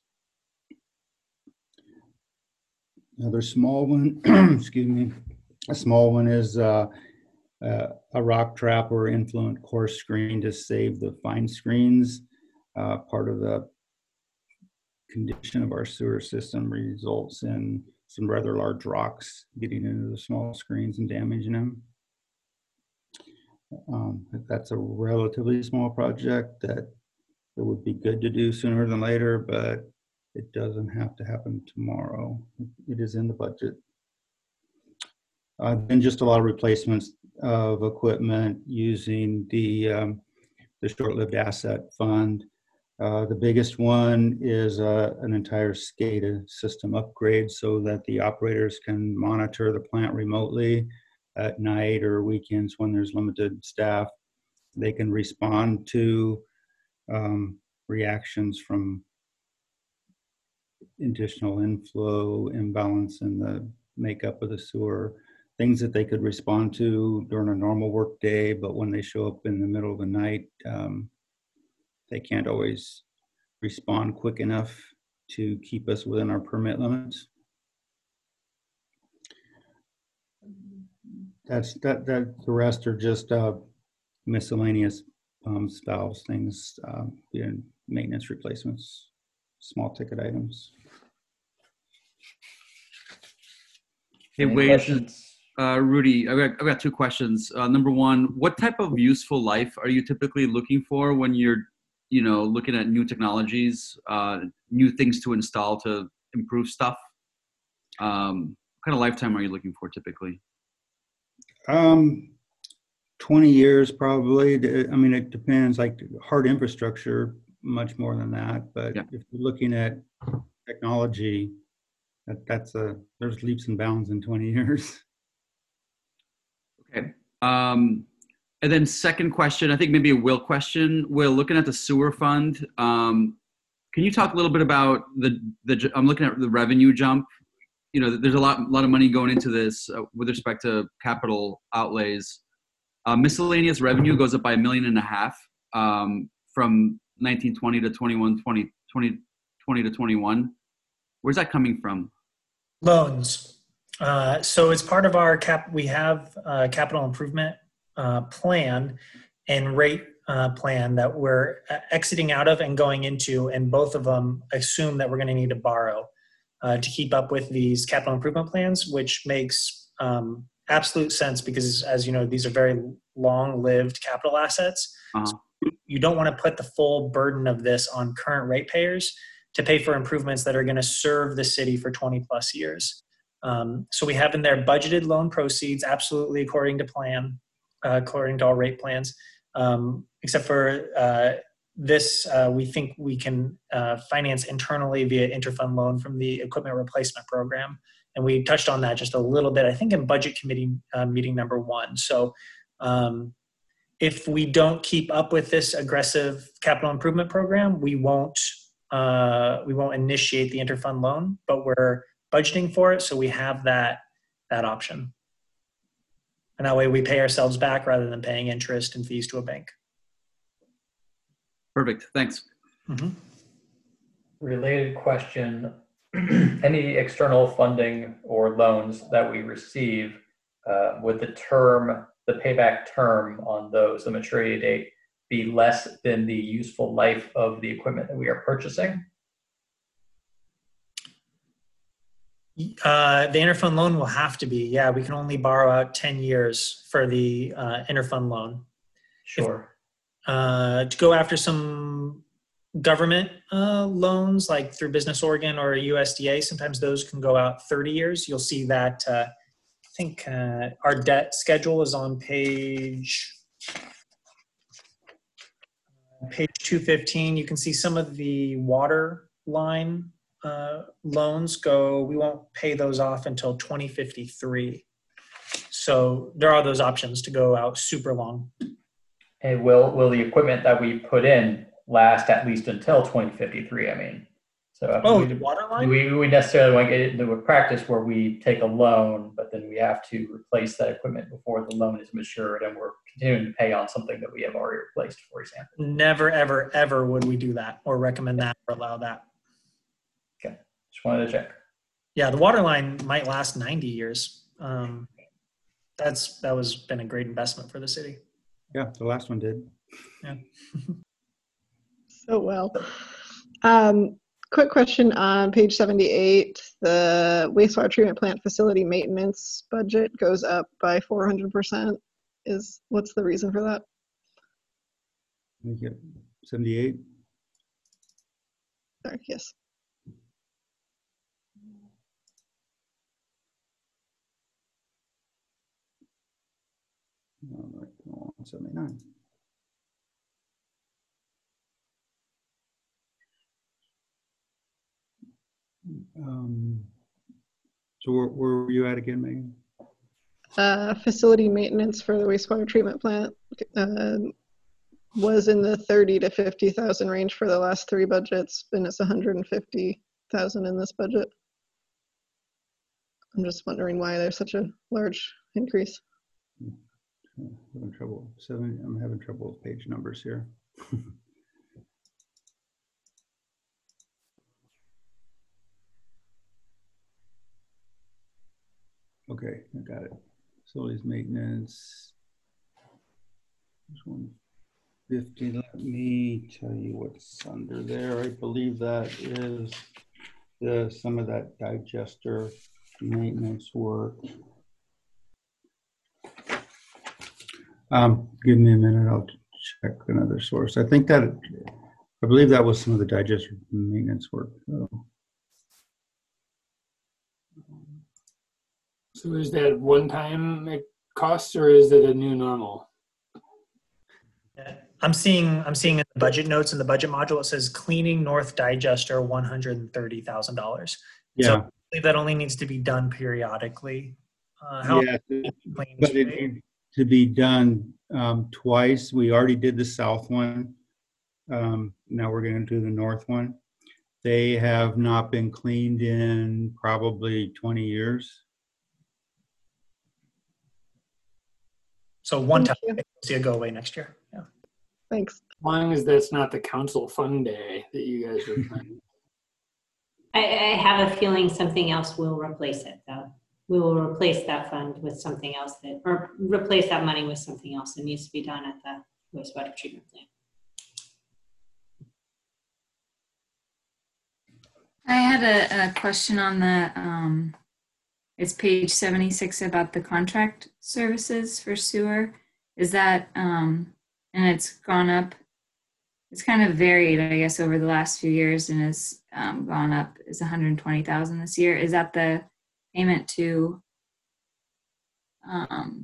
Another small one, excuse me, a small one is uh, uh, a rock trap or influent core screen to save the fine screens. Uh, part of the condition of our sewer system results in some rather large rocks getting into the small screens and damaging them. Um, that's a relatively small project that it would be good to do sooner than later, but it doesn't have to happen tomorrow. It is in the budget. Uh, then just a lot of replacements of equipment using the um, the short-lived asset fund. Uh, the biggest one is uh, an entire SCADA system upgrade so that the operators can monitor the plant remotely at night or weekends when there's limited staff. They can respond to um, reactions from additional inflow, imbalance in the makeup of the sewer, things that they could respond to during a normal work day, but when they show up in the middle of the night, um, they can't always respond quick enough to keep us within our permit limits. That's that. That the rest are just uh, miscellaneous pumps, valves, things, uh, you know, maintenance replacements, small ticket items. Hey, Any Wade, questions? uh, Rudy, I've got, I've got two questions. Uh, number one, what type of useful life are you typically looking for when you're, you know, looking at new technologies, uh, new things to install to improve stuff? Um, what kind of lifetime are you looking for typically? Um, twenty years probably. I mean, it depends. Like hard infrastructure, much more than that. But Yeah. if you're looking at technology, that that's a there's leaps and bounds in twenty years. Okay. Um, and then second question, I think maybe a Will question. Will, looking at the sewer fund, um, can you talk a little bit about the, the, I'm looking at the revenue jump. You know, there's a lot, a lot of money going into this uh, with respect to capital outlays. Uh, miscellaneous revenue goes up by a million and a half um, from nineteen twenty to twenty-one twenty, twenty twenty to twenty-one. Where's that coming from? Loans. Uh, so it's part of our cap. We have a capital improvement uh, plan and rate uh, plan that we're exiting out of and going into, and both of them assume that we're going to need to borrow uh, to keep up with these capital improvement plans, which makes um, absolute sense because, as you know, these are very long-lived capital assets. Uh-huh. So you don't want to put the full burden of this on current ratepayers to pay for improvements that are going to serve the city for twenty plus years. Um, so we have in there budgeted loan proceeds, absolutely according to plan, uh, according to all rate plans, um, except for uh, this, uh, we think we can uh, finance internally via interfund loan from the equipment replacement program. And we touched on that just a little bit, I think in budget committee uh, meeting number one. So um, if we don't keep up with this aggressive capital improvement program, we won't Uh, we won't initiate the interfund loan, but we're budgeting for it, so we have that that option. And that way we pay ourselves back rather than paying interest and fees to a bank. Perfect, thanks. Mm-hmm. Related question, any external funding or loans that we receive, uh, would the term, the payback term on those, the maturity date, be less than the useful life of the equipment that we are purchasing? Uh, the interfund loan will have to be, yeah, we can only borrow out ten years for the uh, interfund loan. Sure. If, uh, to go after some government uh, loans, like through Business Oregon or U S D A, sometimes those can go out thirty years. You'll see that, uh, I think uh, our debt schedule is on page, page two fifteen. You can see some of the water line uh, loans go, we won't pay those off until twenty fifty-three. So there are those options to go out super long. And will, will the equipment that we put in last at least until twenty fifty-three, I mean? So Oh, we, the water line? we, we necessarily want to get into a practice where we take a loan, but then we have to replace that equipment before the loan is matured and we're continuing to pay on something that we have already replaced, for example. Never, ever, ever would we do that or recommend that or allow that. Okay, just wanted to check. Yeah, the water line might last ninety years. Um, that's that was been a great investment for the city. Yeah, the last one did. Yeah. So well. Um, quick question on page seventy-eight. The wastewater treatment plant facility maintenance budget goes up by four hundred percent. is, what's the reason for that? Make it seventy-eight. Sorry, yes. All right, one seventy-nine. Um, so where, where were you at again, Megan? Uh, facility maintenance for the wastewater treatment plant uh, was in the thirty to fifty thousand range for the last three budgets, and it's one hundred fifty thousand in this budget. I'm just wondering why there's such a large increase. I'm having trouble. Seven. I'm having trouble with page numbers here. Okay, I got it. Facilities maintenance. This one fifty. Let me tell you what's under there. I believe that is the some of that digester maintenance work. Um, give me a minute. I'll check another source. I think that I believe that was some of the digester maintenance work. So. So is that one-time cost or is it a new normal? I'm seeing I'm seeing in the budget notes in the budget module it says cleaning north digester one hundred thirty thousand dollars. Yeah. So I believe that only needs to be done periodically. Uh, how Yeah, but it needs to be done um, twice. We already did the south one. Um, now we're going to do the north one. They have not been cleaned in probably twenty years. So one Thank time, you. see it go away next year. Yeah. Thanks. As long as that's not the council fund day that you guys are planning. I, I have a feeling something else will replace it, though. We will replace that fund with something else that, or replace that money with something else that needs to be done at the wastewater treatment plant. I had a, a question on the, um, it's page seventy-six about the contract services for sewer. Is that, um, and it's gone up, it's kind of varied, I guess, over the last few years and has um, gone up, is one hundred twenty thousand this year. Is that the payment to, um,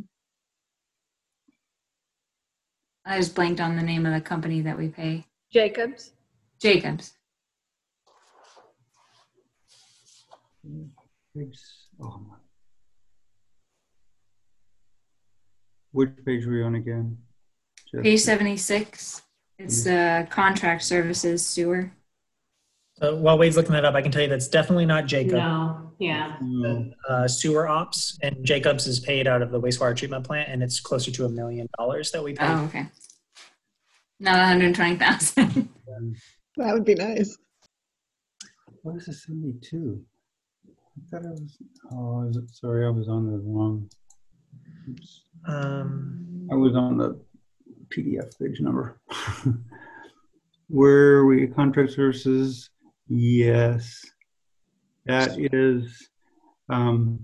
I just blanked on the name of the company that we pay. Jacobs? Jacobs. Oh, my. Which page were you on again? Just Page seventy-six. It's uh, contract services sewer. So while Wade's looking that up, I can tell you that's definitely not Jacob. No, yeah. No. Uh, sewer ops, and Jacobs is paid out of the wastewater treatment plant, and it's closer to a million dollars that we pay. Oh, okay. Not one hundred twenty thousand. That would be nice. What is this seventy-two? I thought I was, oh, is it, sorry, I was on the wrong. Oops. Um, I was on the P D F page number. Where are we? Contract services? Yes. That is um,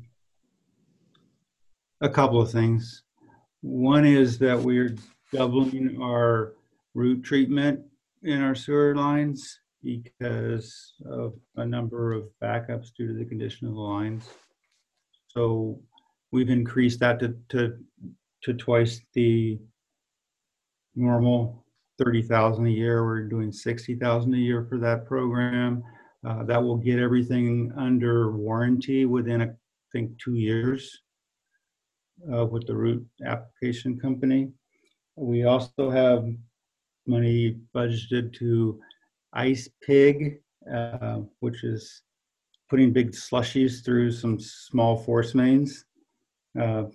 a couple of things. One is that we're doubling our root treatment in our sewer lines because of a number of backups due to the condition of the lines. So we've increased that to, to, to twice the normal thirty thousand a year. We're doing sixty thousand a year for that program. Uh, that will get everything under warranty within, I think, two years uh, with the root application company. We also have money budgeted to Ice Pig, uh, which is putting big slushies through some small force mains. Uh,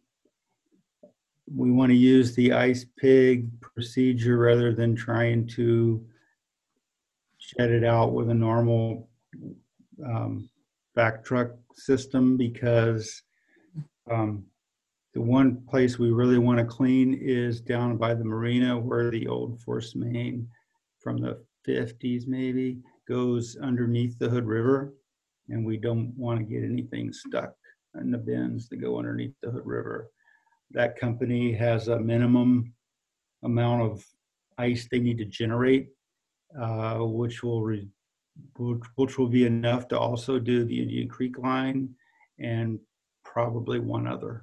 we want to use the Ice Pig procedure rather than trying to shed it out with a normal um, back truck system, because um, the one place we really want to clean is down by the marina where the old force main from the fifties maybe goes underneath the Hood River, and we don't want to get anything stuck in the bins that go underneath the Hood River. that company has a minimum amount of ice they need to generate, uh, which will re, which, which will be enough to also do the Indian Creek line and probably one other.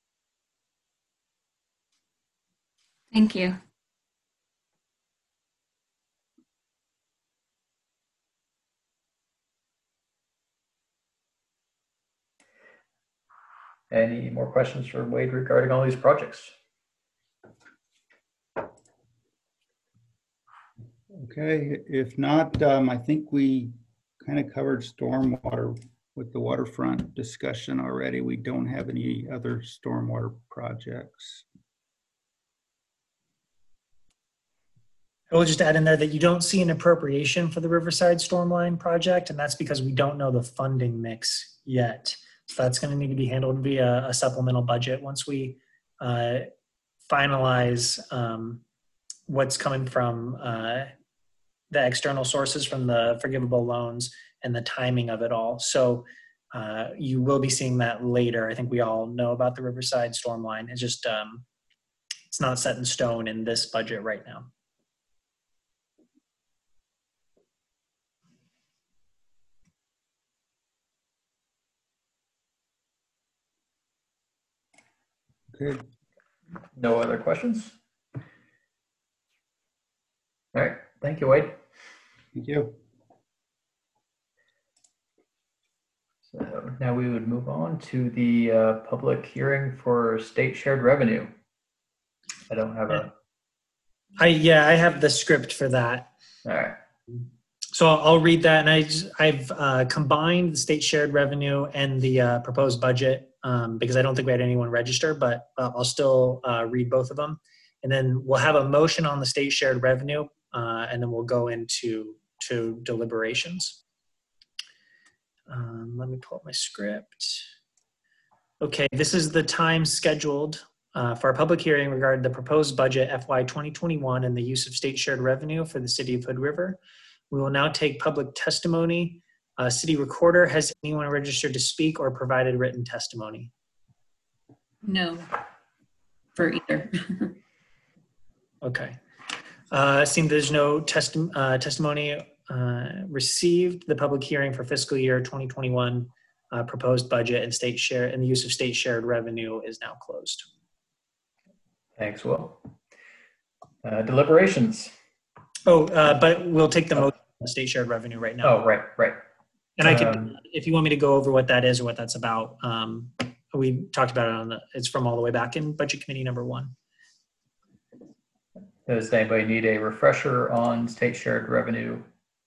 Thank you. Any more questions for Wade regarding all these projects? Okay, if not, um, I think we kind of covered stormwater with the waterfront discussion already. We don't have any other stormwater projects. I will just add in there that you don't see an appropriation for the Riverside Stormline project, and that's because we don't know the funding mix yet. So that's going to need to be handled via a supplemental budget once we uh, finalize um, what's coming from uh, the external sources from the forgivable loans and the timing of it all. So uh, you will be seeing that later. I think we all know about the Riverside Stormline. It's just, um, it's not set in stone in this budget right now. Okay. No other questions? All right, thank you, Wade. Thank you. So now we would move on to the uh, public hearing for state shared revenue. I don't have a. I yeah, I have the script for that. All right. So I'll, I'll read that, and I just, I've uh, combined the state shared revenue and the uh, proposed budget um, because I don't think we had anyone register, but uh, I'll still uh, read both of them, and then we'll have a motion on the state shared revenue, uh, and then we'll go into to deliberations. Um, let me pull up my script. Okay, this is the time scheduled uh, for our public hearing regarding the proposed budget F Y twenty twenty-one and the use of state shared revenue for the city of Hood River. We will now take public testimony. Uh, city recorder, has anyone registered to speak or provided written testimony? No, for either. Okay. Uh, seeing there's no testi uh, testimony uh, received, the public hearing for fiscal year twenty twenty-one uh, proposed budget and state share and the use of state shared revenue is now closed. Thanks, Will. Uh, deliberations. Oh, uh, but we'll take the motion on the state shared revenue right now. Oh, right, right. And I can, Um, if you want me to go over what that is or what that's about, um, we talked about it on the, it's from all the way back in budget committee number one. Does anybody need a refresher on state shared revenue?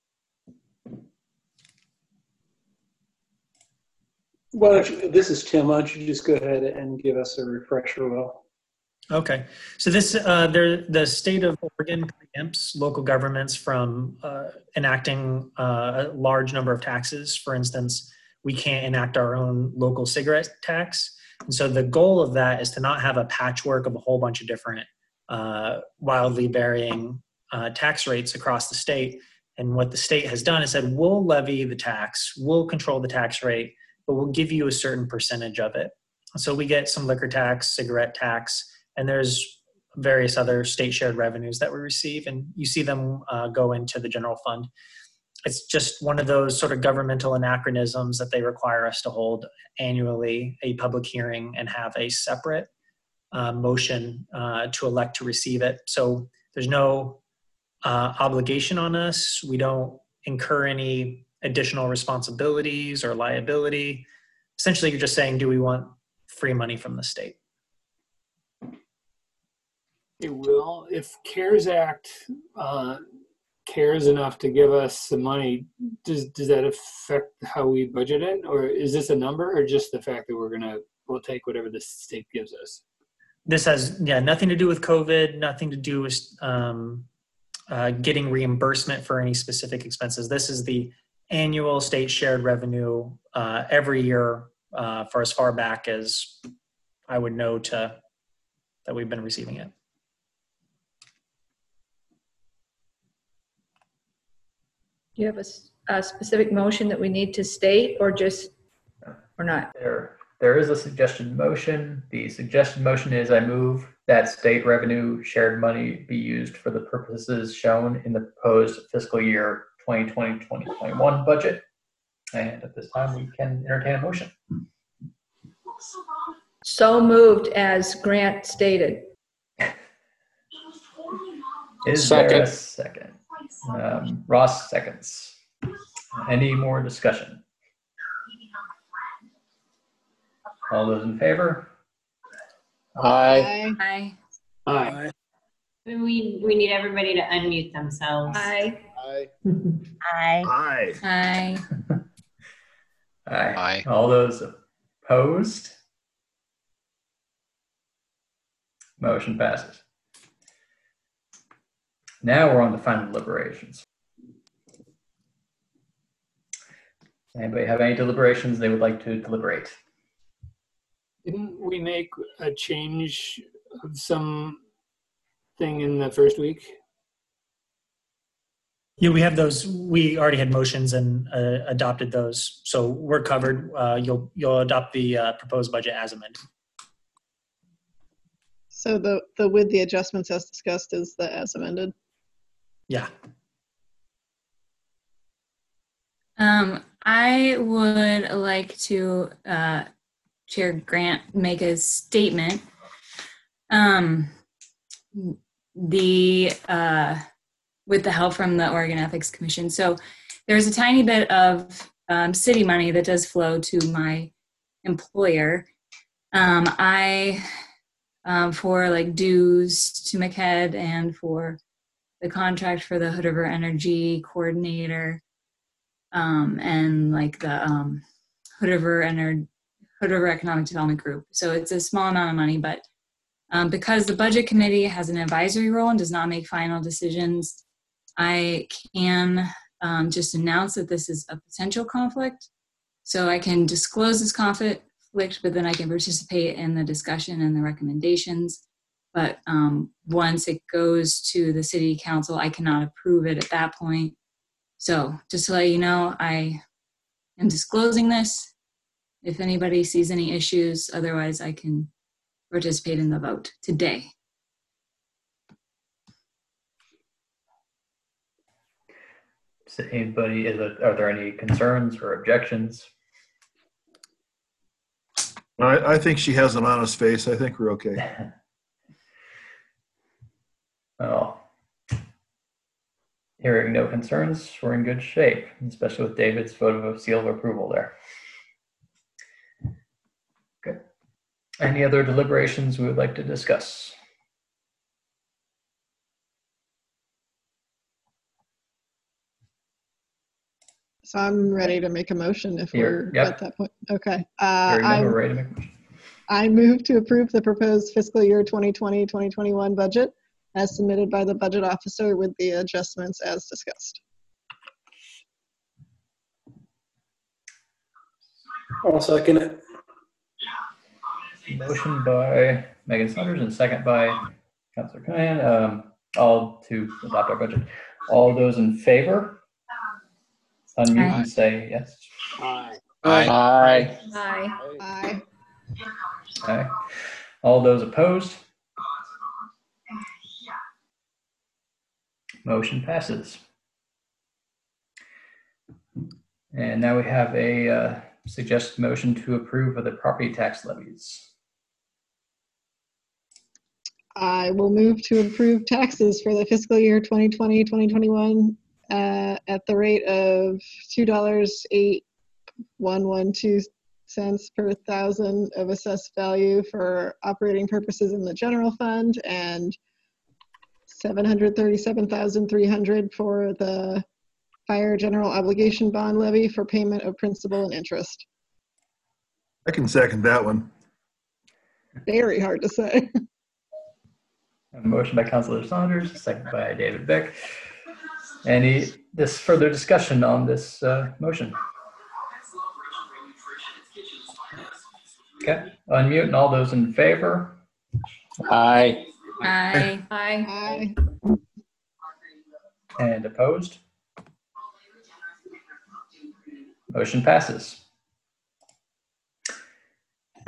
Well, if, this is Tim. Why don't you just go ahead and give us a refresher, Will? Okay, so this, uh, there, the state of Oregon preempts local governments from uh, enacting uh, a large number of taxes. For instance, we can't enact our own local cigarette tax. And so the goal of that is to not have a patchwork of a whole bunch of different uh, wildly varying uh, tax rates across the state. And what the state has done is said, we'll levy the tax, we'll control the tax rate, but we'll give you a certain percentage of it. So we get some liquor tax, cigarette tax, and there's various other state shared revenues that we receive, and you see them uh, go into the general fund. It's just one of those sort of governmental anachronisms that they require us to hold annually a public hearing and have a separate uh, motion uh, to elect to receive it. So there's no uh, obligation on us. We don't incur any additional responsibilities or liability. Essentially, you're just saying, do we want free money from the state? It will. If CARES Act uh, cares enough to give us the money, does does that affect how we budget it, or is this a number, or just the fact that we're gonna we'll take whatever the state gives us? This has yeah nothing to do with COVID, nothing to do with um, uh, getting reimbursement for any specific expenses. This is the annual state shared revenue uh, every year uh, for as far back as I would know to that we've been receiving it. Do you have a, s- a specific motion that we need to state, or just, or not? There, there is a suggested motion. The suggested motion is I move that state revenue shared money be used for the purposes shown in the proposed fiscal year twenty twenty to twenty twenty-one budget. And at this time, we can entertain a motion. So moved as Grant stated. Is Second. there a second? Um, Ross seconds. Any more discussion? All those in favor? Aye. Aye. Aye. We, we need everybody to unmute themselves. Aye. Aye. Aye. Aye. Aye. Aye. Aye. All those opposed? Motion passes. Now we're on the final deliberations. Anybody have any deliberations they would like to deliberate? Didn't we make a change of some thing in the first week? Yeah, we have those. We already had motions and uh, adopted those, so we're covered. Uh, you'll you'll adopt the uh, proposed budget as amended. So the, the with the adjustments as discussed is the as amended. Yeah. Um, I would like to, uh, Chair Grant, make a statement. Um, the, uh, with the help from the Oregon Ethics Commission. So there's a tiny bit of um, city money that does flow to my employer. Um, I, um, for like dues to McHead and for the contract for the Hood River Energy Coordinator, um, and like the um, Hood River Ener- Hood River Economic Development Group. So it's a small amount of money, but um, because the Budget Committee has an advisory role and does not make final decisions, I can um, just announce that this is a potential conflict. So I can disclose this conflict, but then I can participate in the discussion and the recommendations. But um, once it goes to the city council, I cannot approve it at that point. So just to let you know, I am disclosing this. If anybody sees any issues, otherwise I can participate in the vote today. Does anybody, is it, are there any concerns or objections? I, I think she has an honest face. I think we're okay. Oh, hearing no concerns, we're in good shape, especially with David's photo of seal of approval there. Okay. Any other deliberations we would like to discuss? So I'm ready to make a motion if Here, we're yep. at that point. Okay. Uh, Hearing none, I, we're ready to make a motion. I move to approve the proposed fiscal year twenty twenty, twenty twenty-one budget as submitted by the budget officer with the adjustments as discussed. I'll second it. Motion by Megan Saunders and second by Councilor Conan. Um, all to adopt our budget. All those in favor? Unmute and say yes. Aye. Aye. Aye. Aye. Aye. Aye. All those opposed? Motion passes. And now we have a uh, suggested motion to approve of the property tax levies. I will move to approve taxes for the fiscal year twenty twenty, twenty twenty-one uh, at the rate of two dollars and eight one one two cents per thousand of assessed value for operating purposes in the general fund and seven hundred thirty-seven thousand three hundred for the fire general obligation bond levy for payment of principal and interest. I can second that one. Very hard to say. A motion by Councilor Saunders, second by David Beck. Any this further discussion on this uh, motion? Okay, unmute and all those in favor? Aye. Aye. Aye. Aye. And opposed? Motion passes.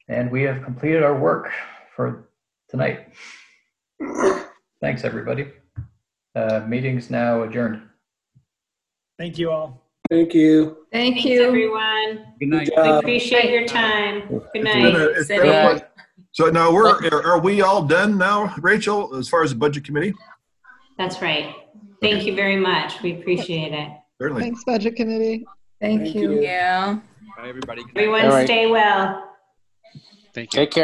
And we have completed our work for tonight. Thanks, everybody. Uh, meeting's now adjourned. Thank you all. Thank you. Thank Thanks, you. everyone. Good night. We appreciate your time. Good It's been night. a- it's been a pleasure. So now we're, are are we all done now, Rachel, as far as the budget committee? That's right. Thank you very much. We appreciate it. Certainly. Thanks, Budget Committee. Thank Thank you. you. Yeah. Bye, everybody. Good night. Everyone All right. stay well. Thank you. Take care.